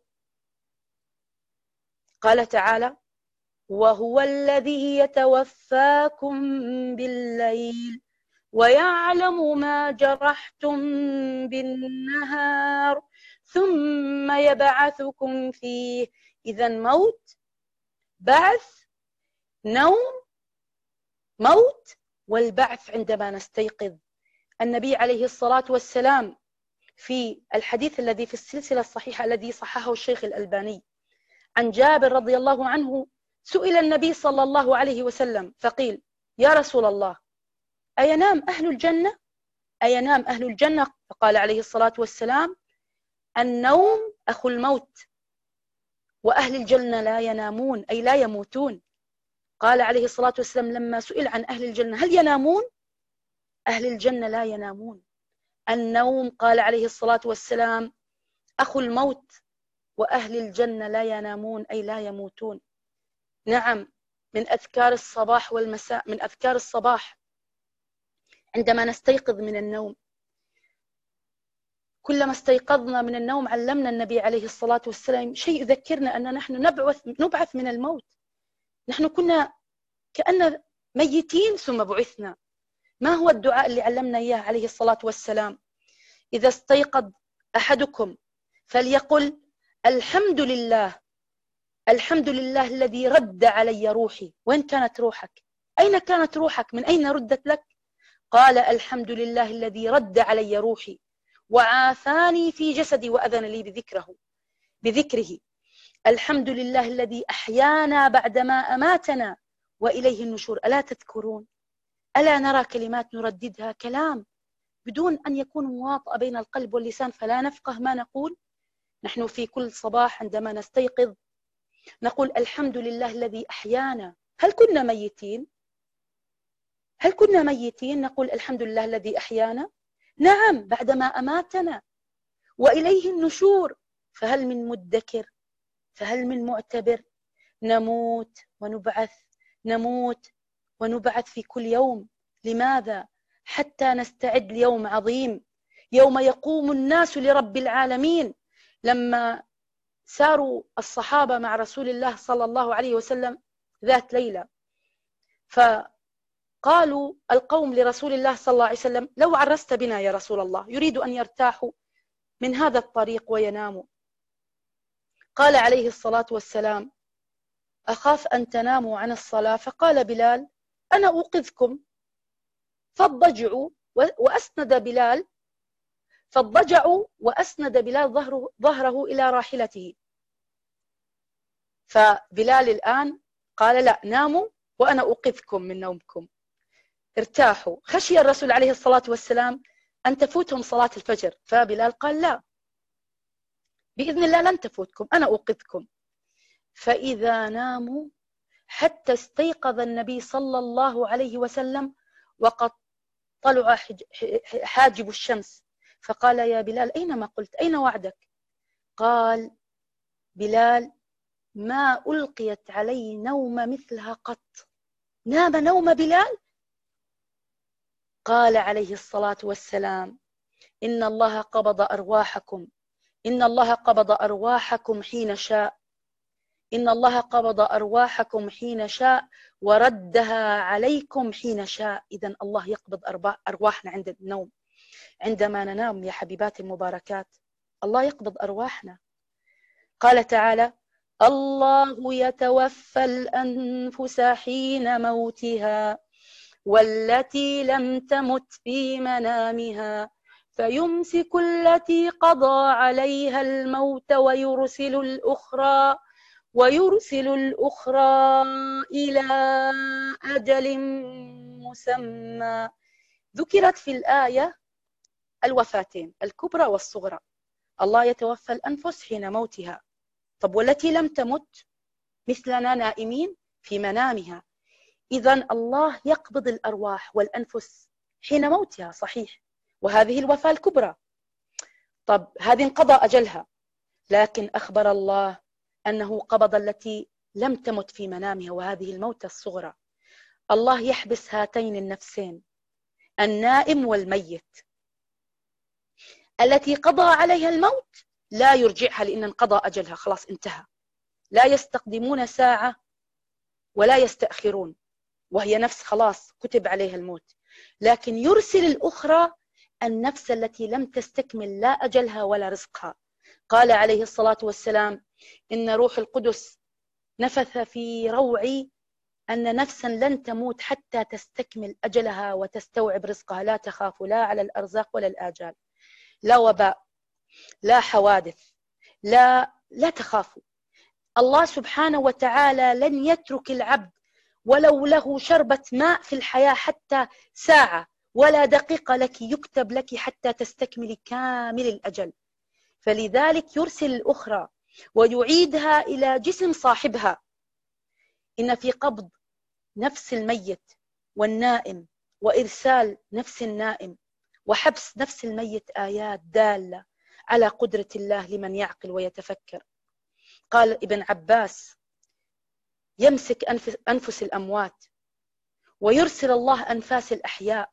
قال تعالى: وهو الذي يتوفاكم بالليل ويعلم ما جرحتم بالنهار ثم يبعثكم فيه. إذا موت، بعث، نوم، موت، والبعث عندما نستيقظ. النبي عليه الصلاة والسلام في الحديث الذي في السلسلة الصحيحة الذي صححه الشيخ الألباني عن جابر رضي الله عنه، سئل النبي صلى الله عليه وسلم فقيل: يا رسول الله، أينام أهل الجنة؟ أينام أهل الجنة؟ فقال عليه الصلاة والسلام: النوم أخو الموت، وأهل الجنة لا ينامون، أي لا يموتون. قال عليه الصلاة والسلام لما سئل عن أهل الجنة: هل ينامون؟ أهل الجنة لا ينامون. النوم قال عليه الصلاة والسلام أخو الموت، وأهل الجنة لا ينامون، أي لا يموتون. نعم، من أذكار الصباح والمساء، من أذكار الصباح عندما نستيقظ من النوم، كلما استيقظنا من النوم علمنا النبي عليه الصلاة والسلام شيء يذكرنا أن نحن نبعث, نبعث من الموت. نحن كنا كأن ميتين ثم بعثنا. ما هو الدعاء اللي علمنا إياه عليه الصلاة والسلام؟ إذا استيقظ أحدكم فليقل: الحمد لله، الحمد لله الذي رد علي روحي. وين كانت روحك؟ أين كانت روحك؟ من أين ردت لك؟ قال: الحمد لله الذي رد علي روحي وعافاني في جسدي وأذن لي بذكره بذكره الحمد لله الذي أحيانا بعدما أماتنا وإليه النشور. ألا تذكرون؟ ألا نرى كلمات نرددها، كلام بدون أن يكون مواطأ بين القلب واللسان فلا نفقه ما نقول؟ نحن في كل صباح عندما نستيقظ نقول: الحمد لله الذي أحيانا. هل كنا ميتين؟ هل كنا ميتين؟ نقول: الحمد لله الذي أحيانا. نعم، بعدما أماتنا وإليه النشور. فهل من مدكر؟ فهل من معتبر؟ نموت ونبعث، نموت ونبعث في كل يوم. لماذا؟ حتى نستعد ليوم عظيم، يوم يقوم الناس لرب العالمين. لما ساروا الصحابة مع رسول الله صلى الله عليه وسلم ذات ليلة، فقالوا القوم لرسول الله صلى الله عليه وسلم: لو عرست بنا يا رسول الله، يريد أن يرتاحوا من هذا الطريق ويناموا. قال عليه الصلاة والسلام: أخاف أن تناموا عن الصلاة. فقال بلال: أنا أوقظكم. فاضطجعوا وأسند بلال فاضطجعوا وأسند بلال ظهره, ظهره إلى راحلته. فبلال الآن قال: لا، ناموا وأنا أوقظكم من نومكم، ارتاحوا. خشي الرسول عليه الصلاة والسلام أن تفوتهم صلاة الفجر، فبلال قال: لا، بإذن الله لن تفوتكم، أنا أوقظكم. فإذا ناموا حتى استيقظ النبي صلى الله عليه وسلم وقد طلع حاجب الشمس، فقال يا بلال أين ما قلت؟ أين وعدك؟ قال بلال ما ألقيت علي نوم مثلها قط. نام نوم بلال؟ قال عليه الصلاة والسلام إن الله قبض أرواحكم إن الله قبض أرواحكم حين شاء إن الله قبض أرواحكم حين شاء وردها عليكم حين شاء. إذن الله يقبض أرواحنا عند النوم، عندما ننام يا حبيبات المباركات الله يقبض أرواحنا. قال تعالى الله يتوفى الأنفس حين موتها والتي لم تمت في منامها فيمسك التي قضى عليها الموت ويرسل الأخرى ويرسل الأخرى إلى أجل مسمى. ذكرت في الآية الوفاتين الكبرى والصغرى. الله يتوفى الأنفس حين موتها، طب والتي لم تمت مثلنا نائمين في منامها. إذن الله يقبض الأرواح والأنفس حين موتها صحيح، وهذه الوفاة الكبرى. طب هذه انقضى أجلها، لكن أخبر الله أنه قبض التي لم تمت في منامها، وهذه الموتة الصغرى. الله يحبس هاتين النفسين النائم والميت. التي قضى عليها الموت لا يرجعها لأن انقضى أجلها، خلاص انتهى، لا يستقدمون ساعة ولا يستأخرون، وهي نفس خلاص كتب عليها الموت. لكن يرسل الأخرى النفس التي لم تستكمل لا أجلها ولا رزقها. قال عليه الصلاة والسلام إن روح القدس نفث في روعي أن نفسا لن تموت حتى تستكمل أجلها وتستوعب رزقها. لا تخافوا لا على الأرزاق ولا الآجال، لا وباء لا حوادث، لا لا تخافوا. الله سبحانه وتعالى لن يترك العبد ولو له شربة ماء في الحياة حتى ساعة ولا دقيقة لك يكتب لك حتى تستكمل كامل الأجل. فلذلك يرسل الأخرى ويعيدها إلى جسم صاحبها. إن في قبض نفس الميت والنائم وإرسال نفس النائم وحبس نفس الميت آيات دالة على قدرة الله لمن يعقل ويتفكر. قال ابن عباس يمسك أنفس, أنفس الأموات ويرسل الله أنفاس الأحياء.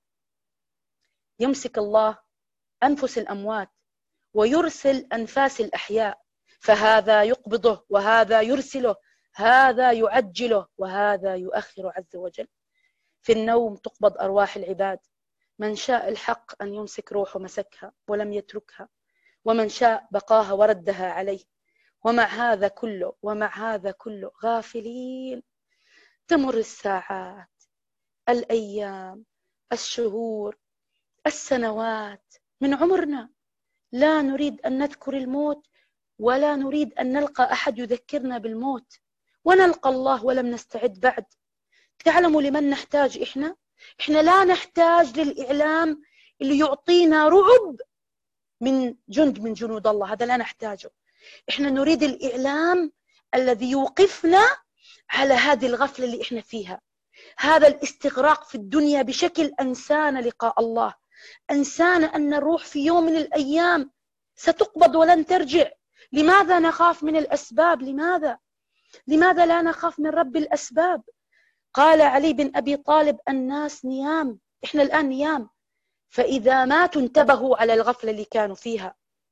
يمسك الله أنفس الأموات ويرسل أنفاس الأحياء، فهذا يقبضه وهذا يرسله، هذا يعجله وهذا يؤخر عز وجل. في النوم تقبض أرواح العباد، من شاء الحق أن يمسك روحه مسكها ولم يتركها، ومن شاء بقاها وردها عليه. ومع هذا كله ومع هذا كله غافلين. تمر الساعات، الأيام، الشهور، السنوات من عمرنا، لا نريد أن نذكر الموت ولا نريد أن نلقى أحد يذكرنا بالموت، ونلقى الله ولم نستعد بعد. تعلموا لمن نحتاج إحنا؟ إحنا لا نحتاج للإعلام اللي يعطينا رعب من جند من جنود الله، هذا لا نحتاجه. إحنا نريد الإعلام الذي يوقفنا على هذه الغفلة اللي إحنا فيها، هذا الاستغراق في الدنيا بشكل أنسانا لقاء الله، أنسانا أن الروح في يوم من الأيام ستقبض ولن ترجع. لماذا نخاف من الأسباب؟ لماذا؟ لماذا لا نخاف من رب الأسباب؟ قال علي بن أبي طالب الناس نيام، إحنا الآن نيام، فإذا ماتوا انتبهوا على الغفلة اللي كانوا فيها.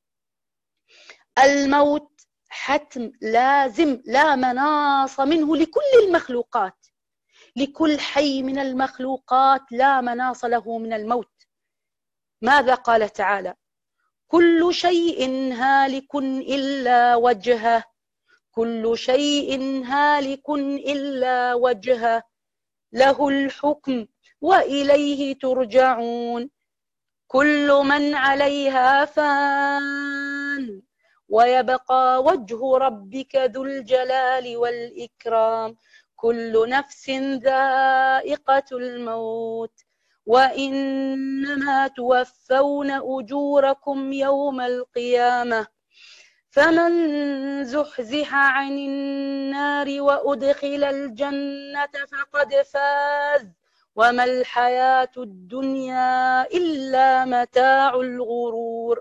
الموت حتم لازم لا مناص منه لكل المخلوقات، لكل حي من المخلوقات لا مناص له من الموت. ماذا قال تعالى؟ كل شيء هالك إلا وجهه، كل شيء هالك إلا وجهه له الحكم وإليه ترجعون. كل من عليها فان ويبقى وجه ربك ذو الجلال والإكرام. كل نفس ذائقة الموت وإنما توفون أجوركم يوم القيامة. فمن زحزح عن النار وأدخل الجنة فقد فاز وما الحياة الدنيا إلا متاع الغرور.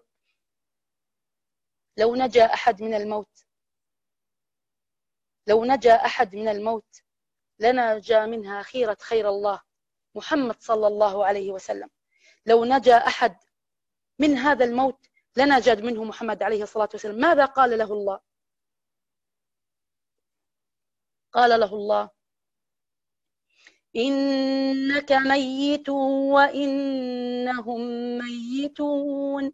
لو نجا أحد من الموت لو نجا أحد من الموت لنجا منها خيرة خير الله محمد صلى الله عليه وسلم. لو نجا أحد من هذا الموت لنجا منه محمد عليه الصلاة والسلام. ماذا قال له الله؟ قال له الله: إنك ميت وإنهم ميتون.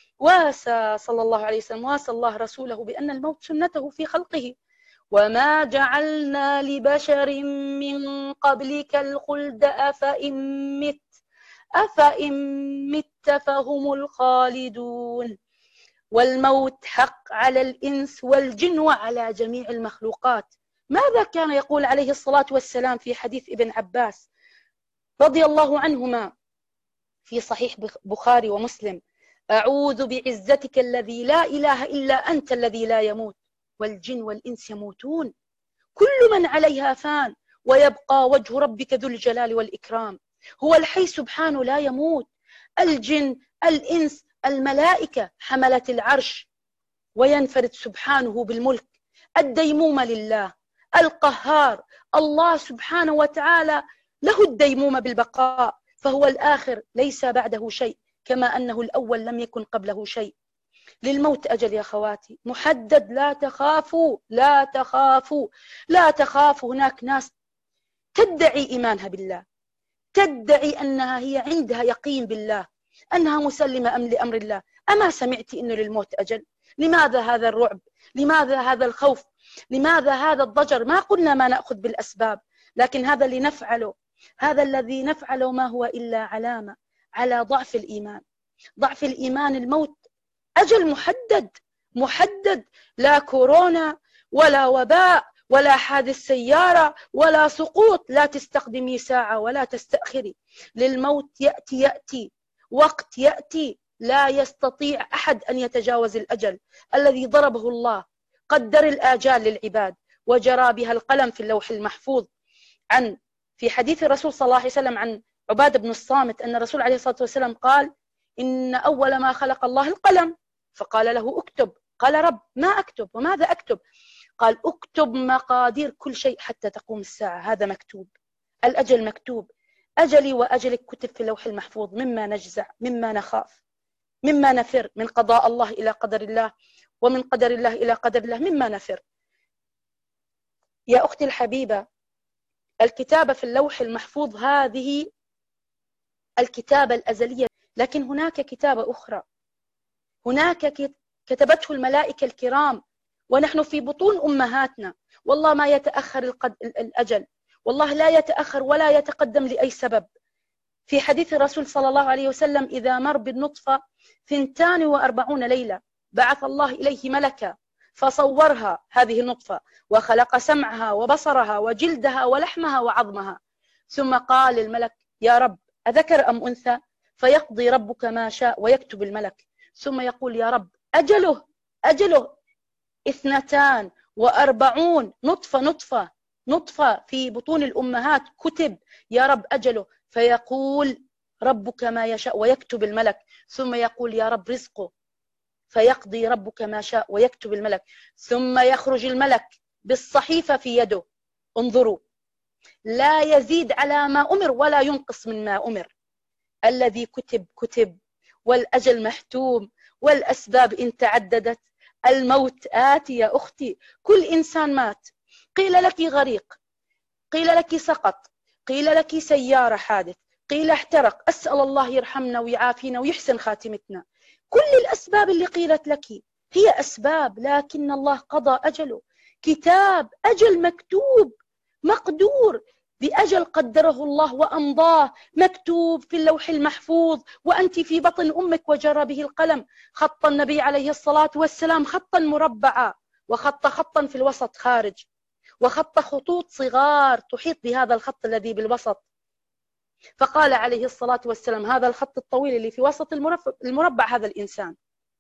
واسى صلى الله عليه وسلم واسى الله رسوله بأن الموت سنته في خلقه. وما جعلنا لبشر من قبلك الخلد أفإن مت أفإن مت فهم الخالدون. والموت حق على الإنس والجن وعلى جميع المخلوقات. ماذا كان يقول عليه الصلاة والسلام في حديث ابن عباس رضي الله عنهما في صحيح بخاري ومسلم: أعوذ بعزتك الذي لا إله إلا أنت الذي لا يموت والجن والإنس يموتون كل من عليها فان ويبقى وجه ربك ذو الجلال والإكرام. هو الحي سبحانه لا يموت. الجن الإنس الملائكة حملة العرش، وينفرد سبحانه بالملك. الديمومة لله القهار. الله سبحانه وتعالى له الديمومة بالبقاء، فهو الآخر ليس بعده شيء، كما أنه الأول لم يكن قبله شيء. للموت أجل يا خواتي محدد. لا تخافوا لا تخافوا لا تخافوا. هناك ناس تدعي إيمانها بالله، تدعي أنها هي عندها يقين بالله، أنها مسلمة أم لأمر الله. أما سمعت أنه للموت أجل؟ لماذا هذا الرعب؟ لماذا هذا الخوف؟ لماذا هذا الضجر؟ ما قلنا ما نأخذ بالأسباب، لكن هذا اللي نفعله، هذا الذي نفعله ما هو إلا علامة على ضعف الإيمان. ضعف الإيمان. الموت أجل محدد محدد. لا كورونا ولا وباء ولا حادث سيارة ولا سقوط. لا تستقدمي ساعة ولا تستأخري. للموت يأتي يأتي وقت يأتي لا يستطيع أحد أن يتجاوز الأجل الذي ضربه الله. قدر الآجال للعباد وجرى بها القلم في اللوح المحفوظ. عن في حديث الرسول صلى الله عليه وسلم عن عبادة بن الصامت أن الرسول عليه الصلاة والسلام قال: إن أول ما خلق الله القلم، فقال له اكتب. قال: رب ما أكتب؟ وماذا أكتب؟ قال: اكتب مقادير كل شيء حتى تقوم الساعة. هذا مكتوب. الأجل مكتوب. أجلي وأجلك كتب في اللوح المحفوظ. مما نجزع، مما نخاف، مما نفر، من قضاء الله إلى قدر الله، ومن قدر الله إلى قدر الله، مما نفر. يا أختي الحبيبة، الكتابة في اللوح المحفوظ هذه الكتابة الأزلية، لكن هناك كتابة أخرى، هناك كتبته الملائكة الكرام ونحن في بطون أمهاتنا. والله ما يتأخر الأجل، والله لا يتأخر ولا يتقدم لأي سبب. في حديث الرسول صلى الله عليه وسلم: إذا مر بالنطفة ثنتان وأربعون ليلة بعث الله إليه ملكا فصورها هذه النطفة وخلق سمعها وبصرها وجلدها ولحمها وعظمها، ثم قال الملك: يا رب أذكر أم أنثى؟ فيقضي ربك ما شاء ويكتب الملك، ثم يقول: يا رب أجله أجله اثنتان وأربعون نطفة نطفة نطفة في بطون الأمهات كتب، يا رب أجله. فيقول ربك ما يشاء ويكتب الملك، ثم يقول: يا رب رزقه، فيقضي ربك ما شاء ويكتب الملك، ثم يخرج الملك بالصحيفة في يده. انظروا، لا يزيد على ما أمر ولا ينقص من ما أمر. الذي كتب كتب، والأجل محتوم، والأسباب إن تعددت الموت آتي. يا أختي كل إنسان مات. قيل لك غريق، قيل لك سقط، قيل لك سيارة حادث، قيل احترق. أسأل الله يرحمنا ويعافينا ويحسن خاتمتنا. كل الأسباب اللي قيلت لك هي أسباب، لكن الله قضى أجله. كتاب أجل مكتوب مقدور بأجل قدره الله وأمضاه، مكتوب في اللوح المحفوظ وأنت في بطن أمك وجرى به القلم. خط النبي عليه الصلاة والسلام خطا مربعا، وخط خطا في الوسط خارج، وخط خطوط صغار تحيط بهذا الخط الذي بالوسط. فقال عليه الصلاة والسلام: هذا الخط الطويل اللي في وسط المربع هذا الإنسان،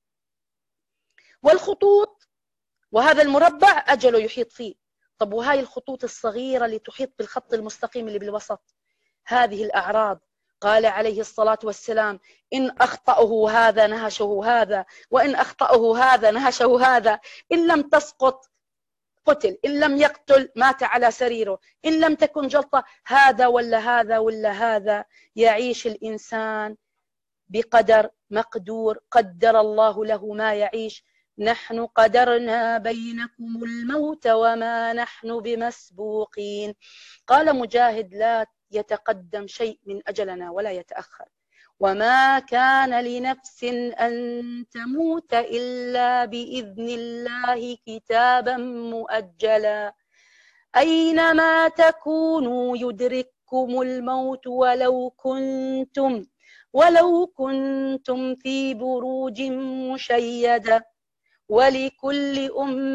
والخطوط وهذا المربع أجله يحيط فيه. طب وهاي الخطوط الصغيرة اللي تحيط بالخط المستقيم اللي بالوسط، هذه الأعراض قال عليه الصلاة والسلام: إن أخطأه هذا نهشه هذا، وإن أخطأه هذا نهشه هذا، إن لم تسقط قتل، إن لم يقتل مات على سريره، إن لم تكن جلطة هذا ولا هذا ولا هذا. يعيش الإنسان بقدر مقدور، قدر الله له ما يعيش. نحن قدرنا بينكم الموت وما نحن بمسبوقين. قال مجاهد: لا يتقدم شيء من أجلنا ولا يتأخر، وما كان لنفس أن تموت إلا بإذن الله كتابا مؤجلا. أينما تكونوا يدرككم الموت ولو كنتم ولو كنتم في بروج مشيدة، ولكل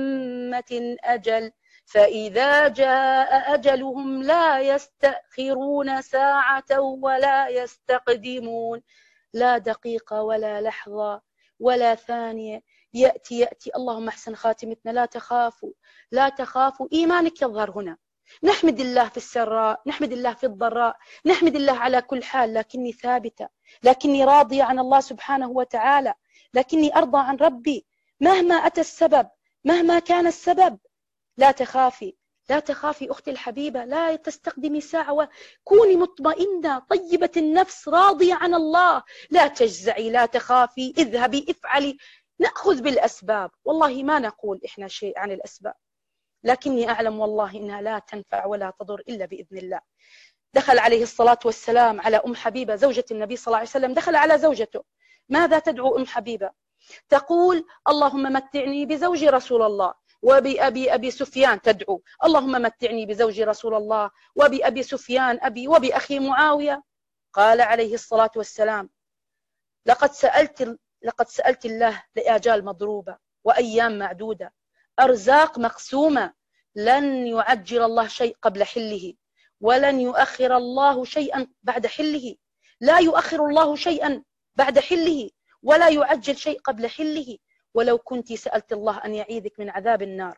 أمة أجل، فإذا جاء أجلهم لا يستأخرون ساعة ولا يستقدمون. لا دقيقة ولا لحظة ولا ثانية. يأتي يأتي اللهم احسن خاتمتنا. لا تخافوا لا تخافوا. إيمانك يظهر هنا. نحمد الله في السراء، نحمد الله في الضراء، نحمد الله على كل حال، لكني ثابتة، لكني راضية عن الله سبحانه وتعالى، لكني أرضى عن ربي مهما أتى السبب، مهما كان السبب. لا تخافي لا تخافي أختي الحبيبة، لا تستقدمي ساعة، كوني مطمئنة طيبة النفس راضية عن الله. لا تجزعي، لا تخافي، اذهبي افعلي. نأخذ بالأسباب، والله ما نقول إحنا شيء عن الأسباب، لكني أعلم والله إنها لا تنفع ولا تضر إلا بإذن الله. دخل عليه الصلاة والسلام على أم حبيبة زوجة النبي صلى الله عليه وسلم، دخل على زوجته. ماذا تدعو أم حبيبة؟ تقول: اللهم متعني بزوج رسول الله وبأبي أبي سفيان. تدعو: اللهم متعني بزوج رسول الله وبأبي سفيان أبي وبأخي معاوية. قال عليه الصلاة والسلام: لقد سألت لقد سألت الله لآجال مضروبة وأيام معدودة، أرزاق مقسومة، لن يعجل الله شيء قبل حله، ولن يؤخر الله شيئا بعد حله. لا يؤخر الله شيئا بعد حله، ولا يعجل شيء قبل حله. ولو كنت سألت الله أن يعيذك من عذاب النار،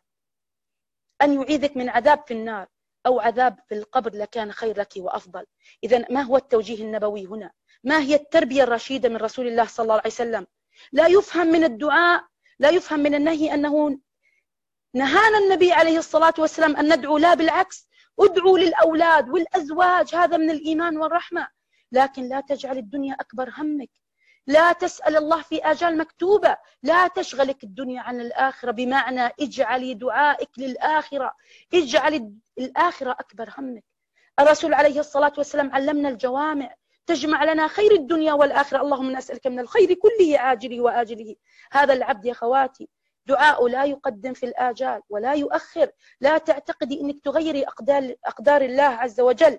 أن يعيذك من عذاب في النار أو عذاب في القبر، لكان خير لك وأفضل. إذن ما هو التوجيه النبوي هنا؟ ما هي التربية الرشيدة من رسول الله صلى الله عليه وسلم؟ لا يفهم من الدعاء، لا يفهم من النهي أنه نهانا النبي عليه الصلاة والسلام أن ندعو، لا بالعكس، ادعوا للأولاد والأزواج، هذا من الإيمان والرحمة. لكن لا تجعل الدنيا أكبر همك، لا تسأل الله في آجال مكتوبة، لا تشغلك الدنيا عن الآخرة، بمعنى اجعلي دعائك للآخرة، اجعلي الآخرة أكبر همك. الرسول عليه الصلاة والسلام علمنا الجوامع تجمع لنا خير الدنيا والآخرة. اللهم نسألك من الخير كله عاجله وآجله. هذا العبد يا خواتي دعاء لا يقدم في الآجال ولا يؤخر. لا تعتقدي أنك تغيري أقدار, أقدار الله عز وجل.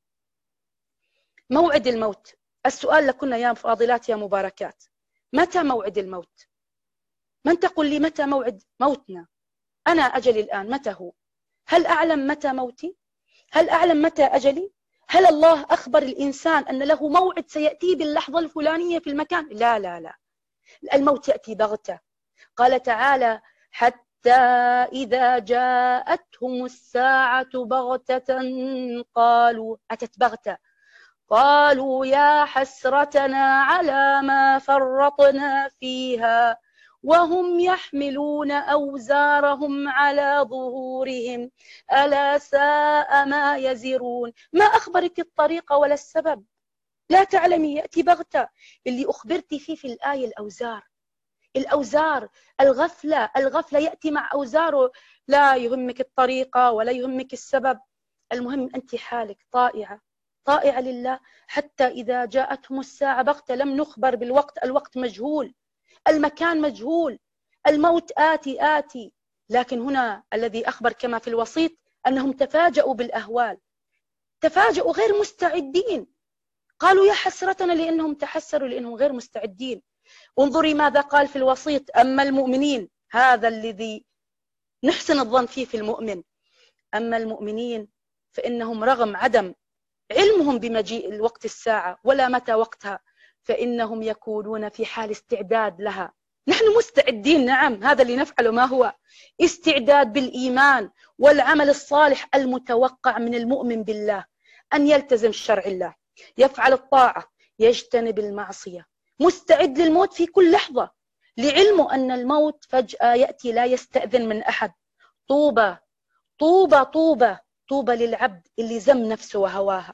موعد الموت، السؤال لكن يا فاضلات يا مباركات: متى موعد الموت؟ من تقول لي متى موعد موتنا؟ أنا أجلي الآن، متى هو؟ هل أعلم متى موتي؟ هل أعلم متى أجلي؟ هل الله أخبر الإنسان أن له موعد سيأتي باللحظة الفلانية في المكان؟ لا لا لا، الموت يأتي بغتة. قال تعالى: حتى إذا جاءتهم الساعة بغتة قالوا، أتت بغتة، قالوا يا حسرتنا على ما فرطنا فيها وهم يحملون أوزارهم على ظهورهم ألا ساء ما يزرون. ما أخبرك الطريق ولا السبب، لا تعلمي، يأتي بغتة. اللي أخبرت فيه في الآية الأوزار، الأوزار، الغفلة، الغفلة يأتي مع أوزاره. لا يهمك الطريقة ولا يهمك السبب، المهم أنت حالك طائعة طائعة لله. حتى إذا جاءتهم الساعة بغتة، لم نخبر بالوقت، الوقت مجهول، المكان مجهول، الموت آتي آتي. لكن هنا الذي أخبر كما في الوسيط أنهم تفاجؤوا بالأهوال، تفاجؤوا غير مستعدين. قالوا يا حسرتنا، لأنهم تحسروا، لأنهم غير مستعدين. انظري ماذا قال في الوسيط: أما المؤمنين، هذا الذي نحسن الظن فيه في المؤمن، أما المؤمنين فإنهم رغم عدم علمهم بمجيء الوقت الساعة ولا متى وقتها، فإنهم يكونون في حال استعداد لها. نحن مستعدين، نعم، هذا اللي نفعله ما هو استعداد بالإيمان والعمل الصالح المتوقع من المؤمن بالله، أن يلتزم شرع الله، يفعل الطاعة، يجتنب المعصية، مستعد للموت في كل لحظة، لعلمه أن الموت فجأة يأتي لا يستأذن من أحد. طوبى طوبى طوبى طوبى للعبد اللي زم نفسه وهواها،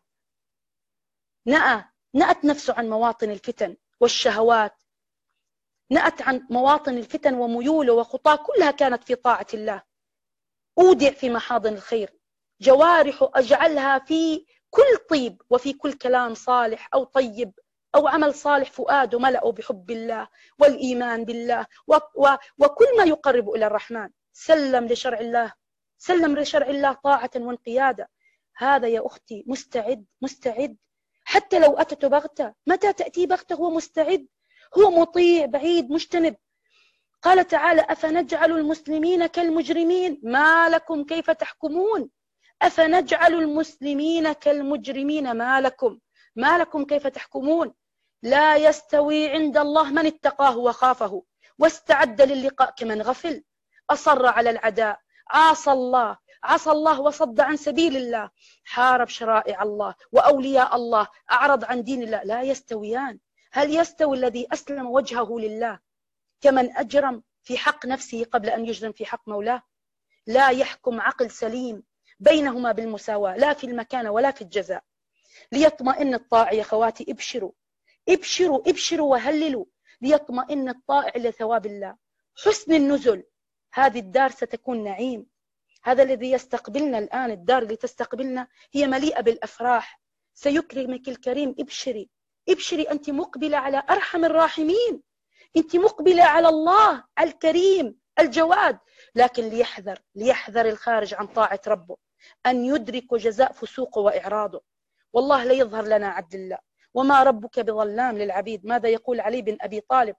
نأى نأت نفسه عن مواطن الفتن والشهوات، نأت عن مواطن الفتن وميوله وخطاه كلها كانت في طاعة الله، أودع في محاضن الخير، جوارحه أجعلها في كل طيب وفي كل كلام صالح أو طيب أو عمل صالح، فؤاده ملأه بحب الله والإيمان بالله و و وكل ما يقرب إلى الرحمن. سلم لشرع الله، سلم لشرع الله طاعة وانقيادا. هذا يا أختي مستعد مستعد حتى لو أتت بغتة. متى تأتي بغتة؟ هو مستعد، هو مطيع بعيد مجتنب. قال تعالى: أفنجعل المسلمين كالمجرمين ما لكم كيف تحكمون. أفنجعل المسلمين كالمجرمين ما لكم ما لكم كيف تحكمون. لا يستوي عند الله من اتقاه وخافه واستعد للقاء كمن غفل، أصر على العداء، عاصى الله عصى الله وصد عن سبيل الله، حارب شرائع الله وأولياء الله، أعرض عن دين الله. لا يستويان. هل يستوي الذي أسلم وجهه لله كمن أجرم في حق نفسه قبل أن يجرم في حق مولاه؟ لا يحكم عقل سليم بينهما بالمساواة، لا في المكانة ولا في الجزاء. ليطمئن الطاعي يا خواتي، ابشروا ابشروا ابشروا وهللوا، ليطمئن الطائع لثواب الله. حسن النزل، هذه الدار ستكون نعيم. هذا الذي يستقبلنا الآن، الدار اللي تستقبلنا هي مليئة بالأفراح، سيكرمك الكريم. ابشري ابشري، أنت مقبلة على أرحم الراحمين، أنت مقبلة على الله الكريم الجواد. لكن ليحذر ليحذر الخارج عن طاعة ربه أن يدرك جزاء فسوقه وإعراضه. والله لا يظهر لنا عدل الله، وما ربك بظلام للعبيد. ماذا يقول علي بن أبي طالب؟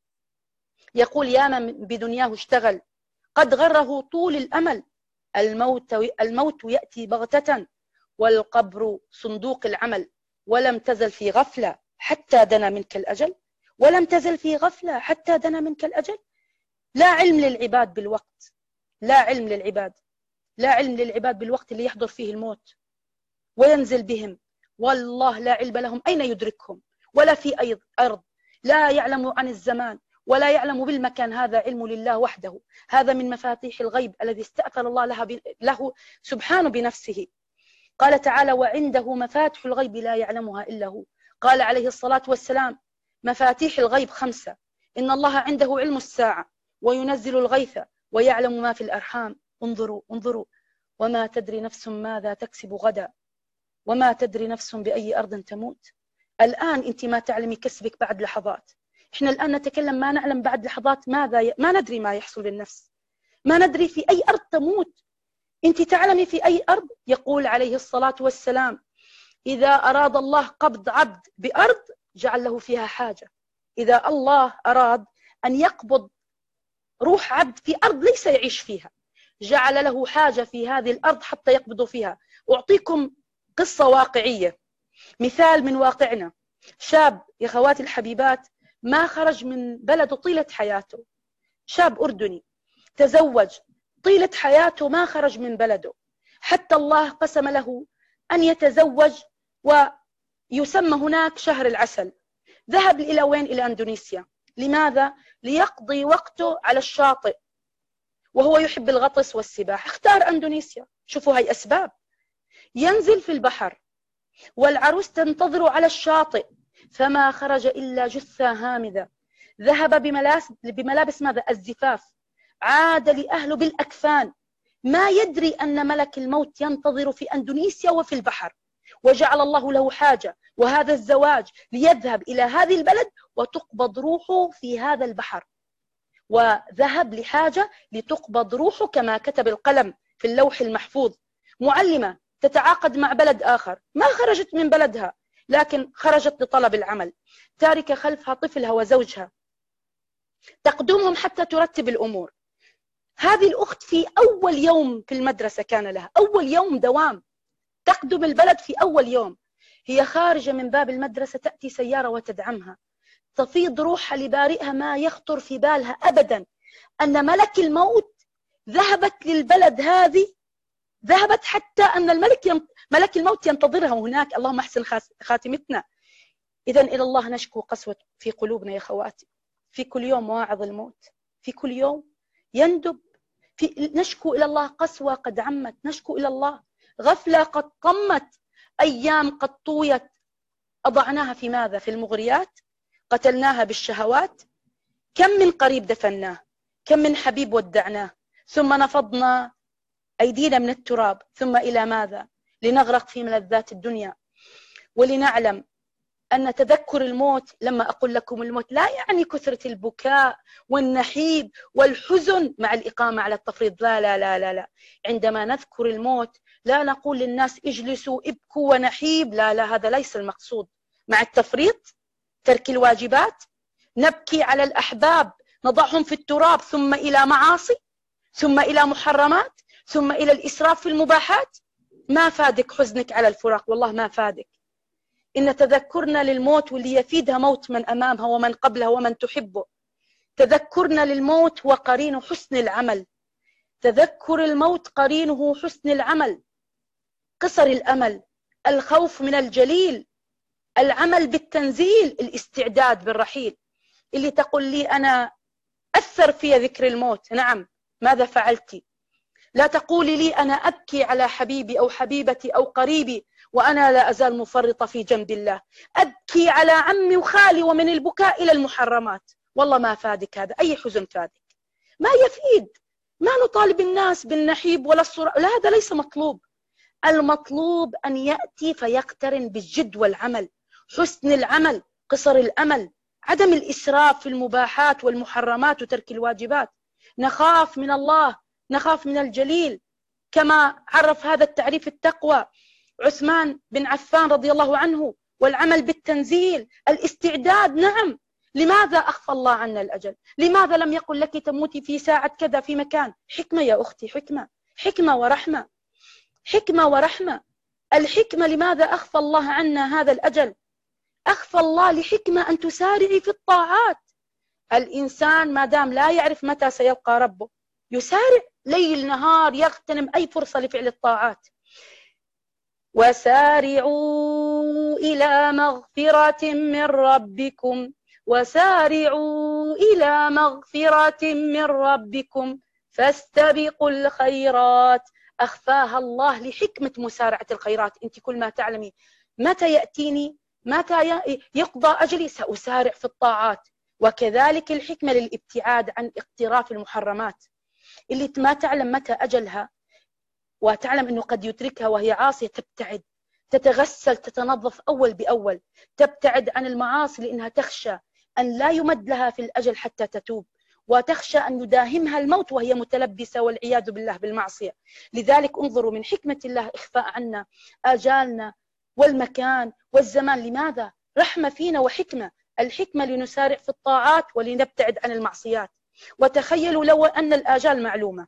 يقول: يا من بدنياه اشتغل قد غره طول الأمل، الموت, الموت يأتي بغتة والقبر صندوق العمل، ولم تزل في غفلة حتى دنا منك الأجل. ولم تزل في غفلة حتى دنا منك الأجل. لا علم للعباد بالوقت، لا علم للعباد لا علم للعباد بالوقت اللي يحضر فيه الموت وينزل بهم. والله لا علم لهم أين يدركهم ولا في أي أرض. لا يعلم عن الزمان ولا يعلم بالمكان، هذا علم لله وحده. هذا من مفاتيح الغيب الذي استأثر الله لها له سبحانه بنفسه. قال تعالى: وعنده مفاتح الغيب لا يعلمها إلا هو. قال عليه الصلاة والسلام: مفاتيح الغيب خمسة: إن الله عنده علم الساعة وينزل الغيث ويعلم ما في الأرحام. انظروا انظروا وما تدري نفس ماذا تكسب غدا وما تدري نفس بأي أرض تموت. الآن أنت ما تعلمي كسبك بعد لحظات. إحنا الآن نتكلم ما نعلم بعد لحظات ماذا ي... ما ندري ما يحصل للنفس، ما ندري في أي أرض تموت. أنت تعلمي في أي أرض؟ يقول عليه الصلاة والسلام: إذا أراد الله قبض عبد بأرض جعل له فيها حاجة. إذا الله أراد أن يقبض روح عبد في أرض ليس يعيش فيها، جعل له حاجة في هذه الأرض حتى يقبض فيها. أعطيكم قصة واقعية، مثال من واقعنا. شاب يا خواتي الحبيبات ما خرج من بلده طيلة حياته، شاب أردني تزوج، طيلة حياته ما خرج من بلده، حتى الله قسم له أن يتزوج ويسمى هناك شهر العسل. ذهب إلى وين؟ إلى أندونيسيا. لماذا؟ ليقضي وقته على الشاطئ، وهو يحب الغطس والسباحة، اختار أندونيسيا. شوفوا هاي أسباب. ينزل في البحر والعروس تنتظر على الشاطئ، فما خرج إلا جثة هامدة. ذهب بملابس, بملابس ماذا؟ الزفاف. عاد لأهله بالأكفان، ما يدري أن ملك الموت ينتظر في أندونيسيا وفي البحر. وجعل الله له حاجة وهذا الزواج ليذهب إلى هذه البلد وتقبض روحه في هذا البحر. وذهب لحاجة لتقبض روحه كما كتب القلم في اللوح المحفوظ. معلمة تتعاقد مع بلد آخر، ما خرجت من بلدها لكن خرجت لطلب العمل، تاركة خلفها طفلها وزوجها، تقدمهم حتى ترتب الأمور. هذه الأخت في أول يوم في المدرسة كان لها أول يوم دوام، تقدم البلد في أول يوم. هي خارجة من باب المدرسة تأتي سيارة وتدعمها، تفيض روحها لبارئها، ما يخطر في بالها أبدا أن ملك الموت ذهبت للبلد هذه ذهبت حتى أن الملك يم... ملك الموت ينتظرها هناك. اللهم احسن خاتمتنا. إذا إلى الله نشكو قسوة في قلوبنا يا خواتي. في كل يوم واعظ الموت، في كل يوم يندب، في نشكو إلى الله قسوة قد عمت، نشكو إلى الله غفلة قد طمت، أيام قد طويت أضعناها في ماذا؟ في المغريات، قتلناها بالشهوات. كم من قريب دفناه، كم من حبيب ودعناه، ثم نفضنا أيدينا من التراب، ثم إلى ماذا؟ لنغرق في ملذات الدنيا. ولنعلم أن تذكر الموت، لما أقول لكم الموت لا يعني كثرة البكاء والنحيب والحزن مع الإقامة على التفريط، لا لا لا لا لا. عندما نذكر الموت لا نقول للناس اجلسوا ابكوا ونحيب، لا لا، هذا ليس المقصود. مع التفريط، ترك الواجبات، نبكي على الأحباب، نضعهم في التراب، ثم إلى معاصي، ثم إلى محرمات، ثم إلى الإسراف في المباحات. ما فادك حزنك على الفراق، والله ما فادك. إن تذكرنا للموت واللي يفيدها موت من أمامها ومن قبلها ومن تحبه. تذكرنا للموت وقرين حسن العمل. تذكر الموت قرينه حسن العمل، قصر الأمل، الخوف من الجليل، العمل بالتنزيل، الاستعداد بالرحيل. اللي تقول لي أنا أثر في ذكر الموت، نعم، ماذا فعلت؟ لا تقولي لي أنا أبكي على حبيبي أو حبيبتي أو قريبي وأنا لا أزال مفرطة في جنب الله. أبكي على عمي وخالي، ومن البكاء إلى المحرمات. والله ما فادك هذا، أي حزن فادك؟ ما يفيد. ما نطالب الناس بالنحيب ولا الصراع، لا، هذا ليس مطلوب. المطلوب أن يأتي فيقترن بالجد والعمل، حسن العمل، قصر الأمل، عدم الإسراف في المباحات والمحرمات وترك الواجبات. نخاف من الله، نخاف من الجليل، كما عرف هذا التعريف التقوى عثمان بن عفان رضي الله عنه. والعمل بالتنزيل، الاستعداد. نعم، لماذا أخفى الله عنا الأجل؟ لماذا لم يقل لك تموتي في ساعة كذا في مكان؟ حكمة يا أختي، حكمة، حكمة ورحمة، حكمة ورحمة. الحكمة لماذا أخفى الله عنا هذا الأجل؟ أخفى الله لحكمة أن تسارعي في الطاعات. الإنسان ما دام لا يعرف متى سيلقى ربه يسارع ليل نهار، يغتنم أي فرصة لفعل الطاعات. وسارعوا إلى مغفرة من ربكم، وسارعوا إلى مغفرة من ربكم فاستبقوا الخيرات. أخفاها الله لحكمة مسارعة الخيرات. أنت كل ما تعلمي متى يأتيني، متى يقضى أجلي، سأسارع في الطاعات. وكذلك الحكمة للابتعاد عن اقتراف المحرمات. اللي ما تعلم متى أجلها وتعلم أنه قد يتركها وهي عاصية، تبتعد، تتغسل، تتنظف أول بأول، تبتعد عن المعاصي، لأنها تخشى أن لا يمد لها في الأجل حتى تتوب، وتخشى أن يداهمها الموت وهي متلبسة والعياذ بالله بالمعصية. لذلك انظروا من حكمة الله إخفاء عنا آجالنا والمكان والزمان. لماذا؟ رحمة فينا وحكمة. الحكمة لنسارع في الطاعات ولنبتعد عن المعصيات. وتخيلوا لو أن الآجال معلومة،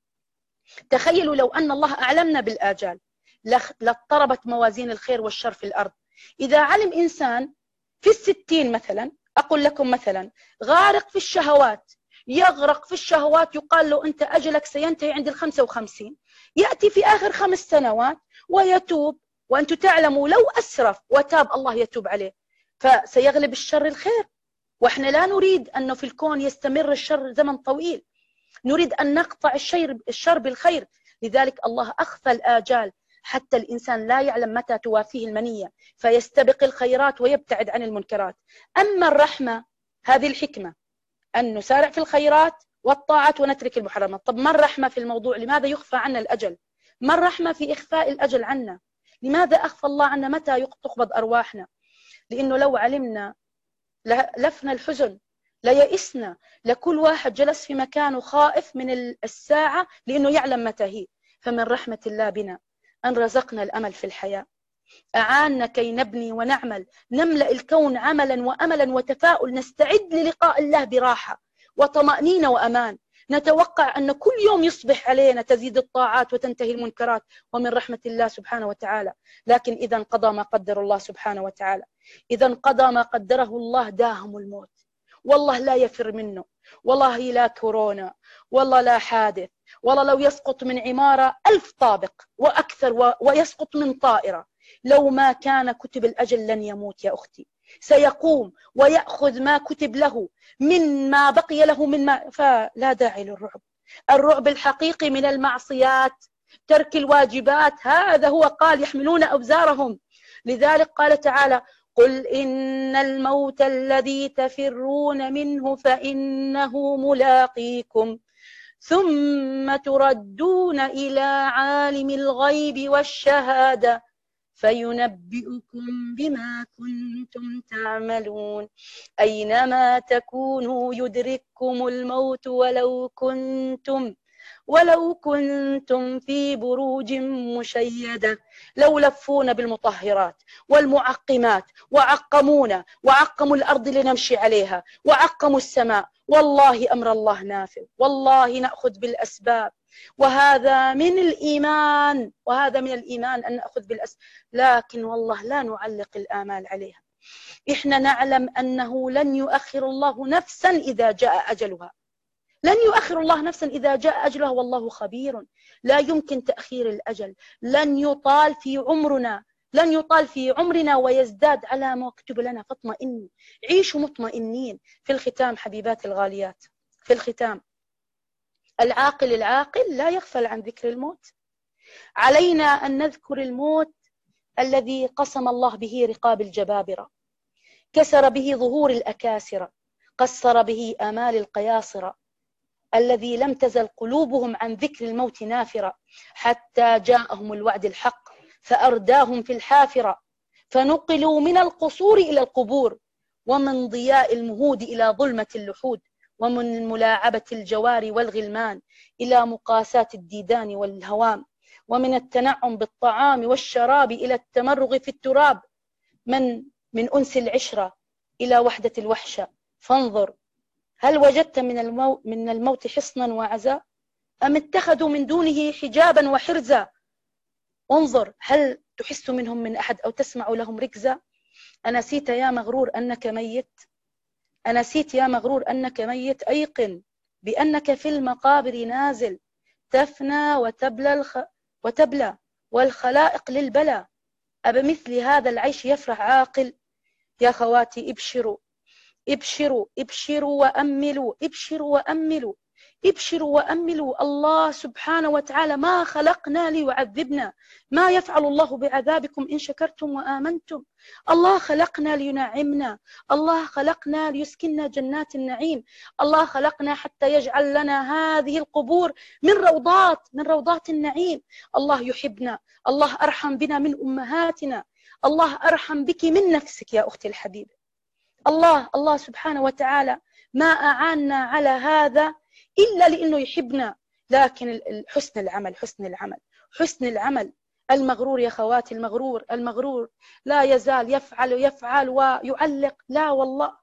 تخيلوا لو أن الله أعلمنا بالآجال لاضطربت موازين الخير والشر في الأرض. إذا علم إنسان في الستين مثلا، أقول لكم مثلا، غارق في الشهوات، يغرق في الشهوات، يقال له أنت أجلك سينتهي عند الخمسة وخمسين، يأتي في آخر خمس سنوات ويتوب، وأنتم تعلموا لو أسرف وتاب الله يتوب عليه، فسيغلب الشر الخير. وإحنا لا نريد أنه في الكون يستمر الشر زمن طويل، نريد أن نقطع الشر الشر بالخير. لذلك الله أخفى الآجال حتى الإنسان لا يعلم متى توافيه المنية، فيستبق الخيرات ويبتعد عن المنكرات. أما الرحمة هذه الحكمة، أن نسارع في الخيرات والطاعات ونترك المحرمات. طب ما الرحمة في الموضوع؟ لماذا يخفى عنا الأجل؟ ما الرحمة في إخفاء الأجل عنا؟ لماذا أخفى الله عنا متى تقبض أرواحنا؟ لأنه لو علمنا لفنا الحزن، ليئسنا، لكل واحد جلس في مكانه خائف من الساعة لأنه يعلم متى هي. فمن رحمة الله بنا أن رزقنا الأمل في الحياة، أعاننا كي نبني ونعمل، نملأ الكون عملا وأملا وتفاؤل، نستعد للقاء الله براحة وطمأنينة وأمان. نتوقع أن كل يوم يصبح علينا تزيد الطاعات وتنتهي المنكرات، ومن رحمة الله سبحانه وتعالى. لكن إذا انقضى ما قدر الله سبحانه وتعالى، إذا انقضى ما قدره الله، داهم الموت، والله لا يفر منه. والله لا كورونا، والله لا حادث، والله لو يسقط من عمارة ألف طابق وأكثر ويسقط من طائرة، لو ما كان كتب الأجل لن يموت يا أختي، سيقوم ويأخذ ما كتب له من ما بقي له من ما، فلا داعي للرعب. الرعب الحقيقي من المعصيات، ترك الواجبات، هذا هو قال يحملون أوزارهم. لذلك قال تعالى: قل إن الموت الذي تفرون منه فإنه ملاقيكم ثم تردون إلى عالم الغيب والشهادة فينبئكم بما كنتم تعملون. أينما تكونوا يدرككم الموت ولو كنتم ولو كنتم في بروج مشيدة. لو لفونا بالمطهرات والمعقمات وعقمونا وعقموا الأرض لنمشي عليها وعقموا السماء، والله أمر الله نافذ، والله نأخذ بالأسباب، وهذا من الإيمان، وهذا من الإيمان أن نأخذ بالأسباب، لكن والله لا نعلق الآمال عليها. إحنا نعلم أنه لن يؤخر الله نفسا إذا جاء أجلها، لن يؤخر الله نفسا إذا جاء أجلها، والله خبير. لا يمكن تأخير الأجل، لن يطال في عمرنا، لن يطال في عمرنا ويزداد على ما كتب لنا، فاطمئنوا، عيشوا مطمئنين. في الختام حبيبات الغاليات، في الختام، العاقل العاقل لا يغفل عن ذكر الموت. علينا أن نذكر الموت الذي قسم الله به رقاب الجبابرة، كسر به ظهور الأكاسرة، قصر به آمال القياصرة، الذي لم تزل قلوبهم عن ذكر الموت نافرة، حتى جاءهم الوعد الحق فأرداهم في الحافرة، فنقلوا من القصور إلى القبور، ومن ضياء المهود إلى ظلمة اللحود، ومن ملاعبة الجوار والغلمان إلى مقاساة الديدان والهوام، ومن التنعم بالطعام والشراب إلى التمرغ في التراب، من من أنس العشرة إلى وحدة الوحشة. فانظر، هل وجدت من الموت, من الموت حصنا وعزاء، أم اتخذوا من دونه حجابا وحرزا؟ انظر، هل تحس منهم من أحد أو تسمع لهم ركزا؟ أنسيت يا مغرور أنك ميت؟ أنسيت يا مغرور أنك ميت؟ أيقن بأنك في المقابر نازل، تفنى وتبلى, الخ... وتبلى والخلائق للبلى. أبمثل هذا العيش يفرح عاقل؟ يا خواتي ابشروا ابشروا ابشروا وأملوا، ابشروا وأملوا، ابشروا وأملوا. الله سبحانه وتعالى ما خلقنا ليعذبنا، ما يفعل الله بعذابكم إن شكرتم وآمنتم. الله خلقنا لينعمنا، الله خلقنا ليسكننا جنات النعيم، الله خلقنا حتى يجعل لنا هذه القبور من روضات من روضات النعيم. الله يحبنا، الله أرحم بنا من أمهاتنا، الله أرحم بك من نفسك يا أختي الحبيبة. الله الله سبحانه وتعالى ما أعاننا على هذا إلا لأنه يحبنا. لكن حسن العمل، حسن العمل، حسن العمل. المغرور يا خواتي، المغرور المغرور لا يزال يفعل ويفعل ويعلق، لا والله،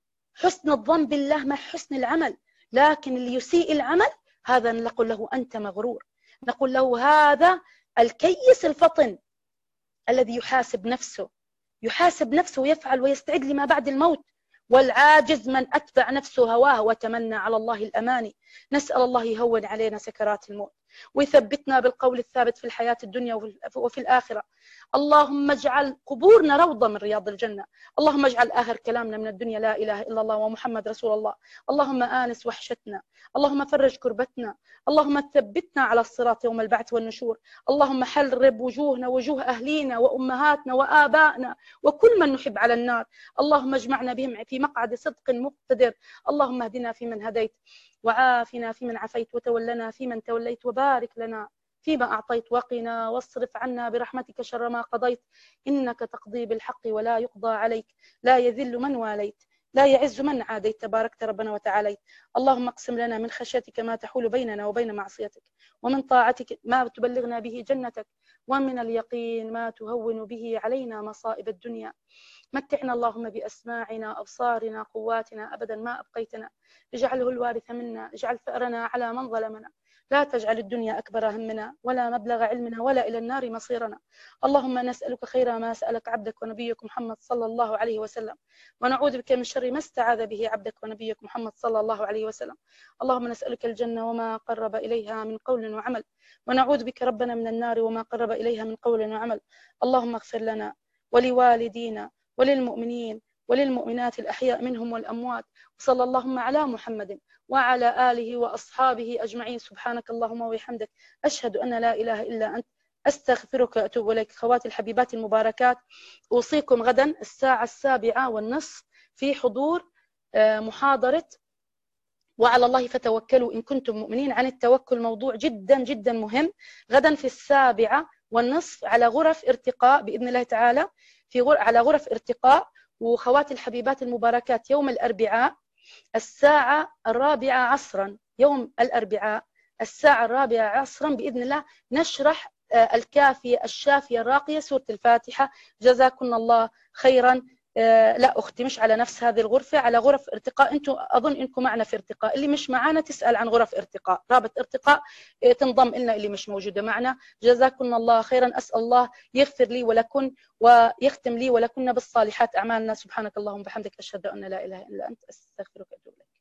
حسن الظن بالله مع حسن العمل. لكن اللي يسيء العمل هذا نقول له أنت مغرور، نقول له هذا الكيس الفطن الذي يحاسب نفسه، يحاسب نفسه ويفعل ويستعد لما بعد الموت. والعاجز من أتبع نفسه هواه وتمنى على الله الأماني. نسأل الله يهون علينا سكرات الموت ويثبتنا بالقول الثابت في الحياة الدنيا وفي الآخرة. اللهم اجعل قبورنا روضة من رياض الجنة. اللهم اجعل آخر كلامنا من الدنيا لا إله إلا الله ومحمد رسول الله. اللهم آنس وحشتنا، اللهم فرج كربتنا، اللهم ثبتنا على الصراط يوم البعث والنشور. اللهم حرب وجوهنا وجوه أهلينا وأمهاتنا وآبائنا وكل من نحب على النار. اللهم اجمعنا بهم في مقعد صدق مقتدر. اللهم اهدنا فيمن هديت، وعافنا فيمن عافيت، وتولنا فيمن توليت، وبارك لنا فيما أعطيت، وقنا واصرف عنا برحمتك شر ما قضيت، إنك تقضي بالحق ولا يقضى عليك، لا يذل من واليت، لا يعز من عاديت، تباركت ربنا وتعاليت. اللهم اقسم لنا من خشيتك ما تحول بيننا وبين معصيتك، ومن طاعتك ما تبلغنا به جنتك، ومن اليقين ما تهون به علينا مصائب الدنيا. متعنا اللهم بأسماعنا أبصارنا قواتنا أبدا ما أبقيتنا، اجعله الوارث منا، اجعل ثأرنا على من ظلمنا، لا تجعل الدنيا أكبر همنا ولا مبلغ علمنا ولا إلى النار مصيرنا. اللهم نسألك خير ما سألك عبدك ونبيك محمد صلى الله عليه وسلم، ونعوذ بك من شر ما استعاذ به عبدك ونبيك محمد صلى الله عليه وسلم. اللهم نسألك الجنة وما قرب إليها من قول وعمل، ونعوذ بك ربنا من النار وما قرب إليها من قول وعمل. اللهم اغفر لنا ولوالدينا وللمؤمنين وللمؤمنات الأحياء منهم والأموات. وصلى اللهم على محمد وعلى آله وأصحابه أجمعين. سبحانك اللهم وبحمدك، أشهد أن لا إله إلا أنت، أستغفرك وأتوب إليك. خواتي الحبيبات المباركات، أوصيكم غدا الساعة السابعة والنصف في حضور محاضرة وعلى الله فتوكلوا إن كنتم مؤمنين. عن التوكل، موضوع جدا جدا مهم، غدا في السابعة والنصف على غرف ارتقاء بإذن الله تعالى، في غر... على غرف ارتقاء. وخواتي الحبيبات المباركات، يوم الأربعاء الساعة الرابعة عصرا، يوم الأربعاء الساعة الرابعة عصرا بإذن الله نشرح الكافية الشافية الراقية سورة الفاتحة. جزاكم الله خيرا. لا أختي، مش على نفس هذه الغرفة، على غرف ارتقاء. أنتم أظن إنكم معنا في ارتقاء، اللي مش معنا تسأل عن غرف ارتقاء، رابط ارتقاء تنضم لنا اللي مش موجودة معنا. جزاكم الله خيرا. أسأل الله يغفر لي ولكن ويختم لي ولكن بالصالحات أعمالنا. سبحانك اللهم وبحمدك، أشهد أن لا إله إلا أنت، أستغفرك وأتوب إليك.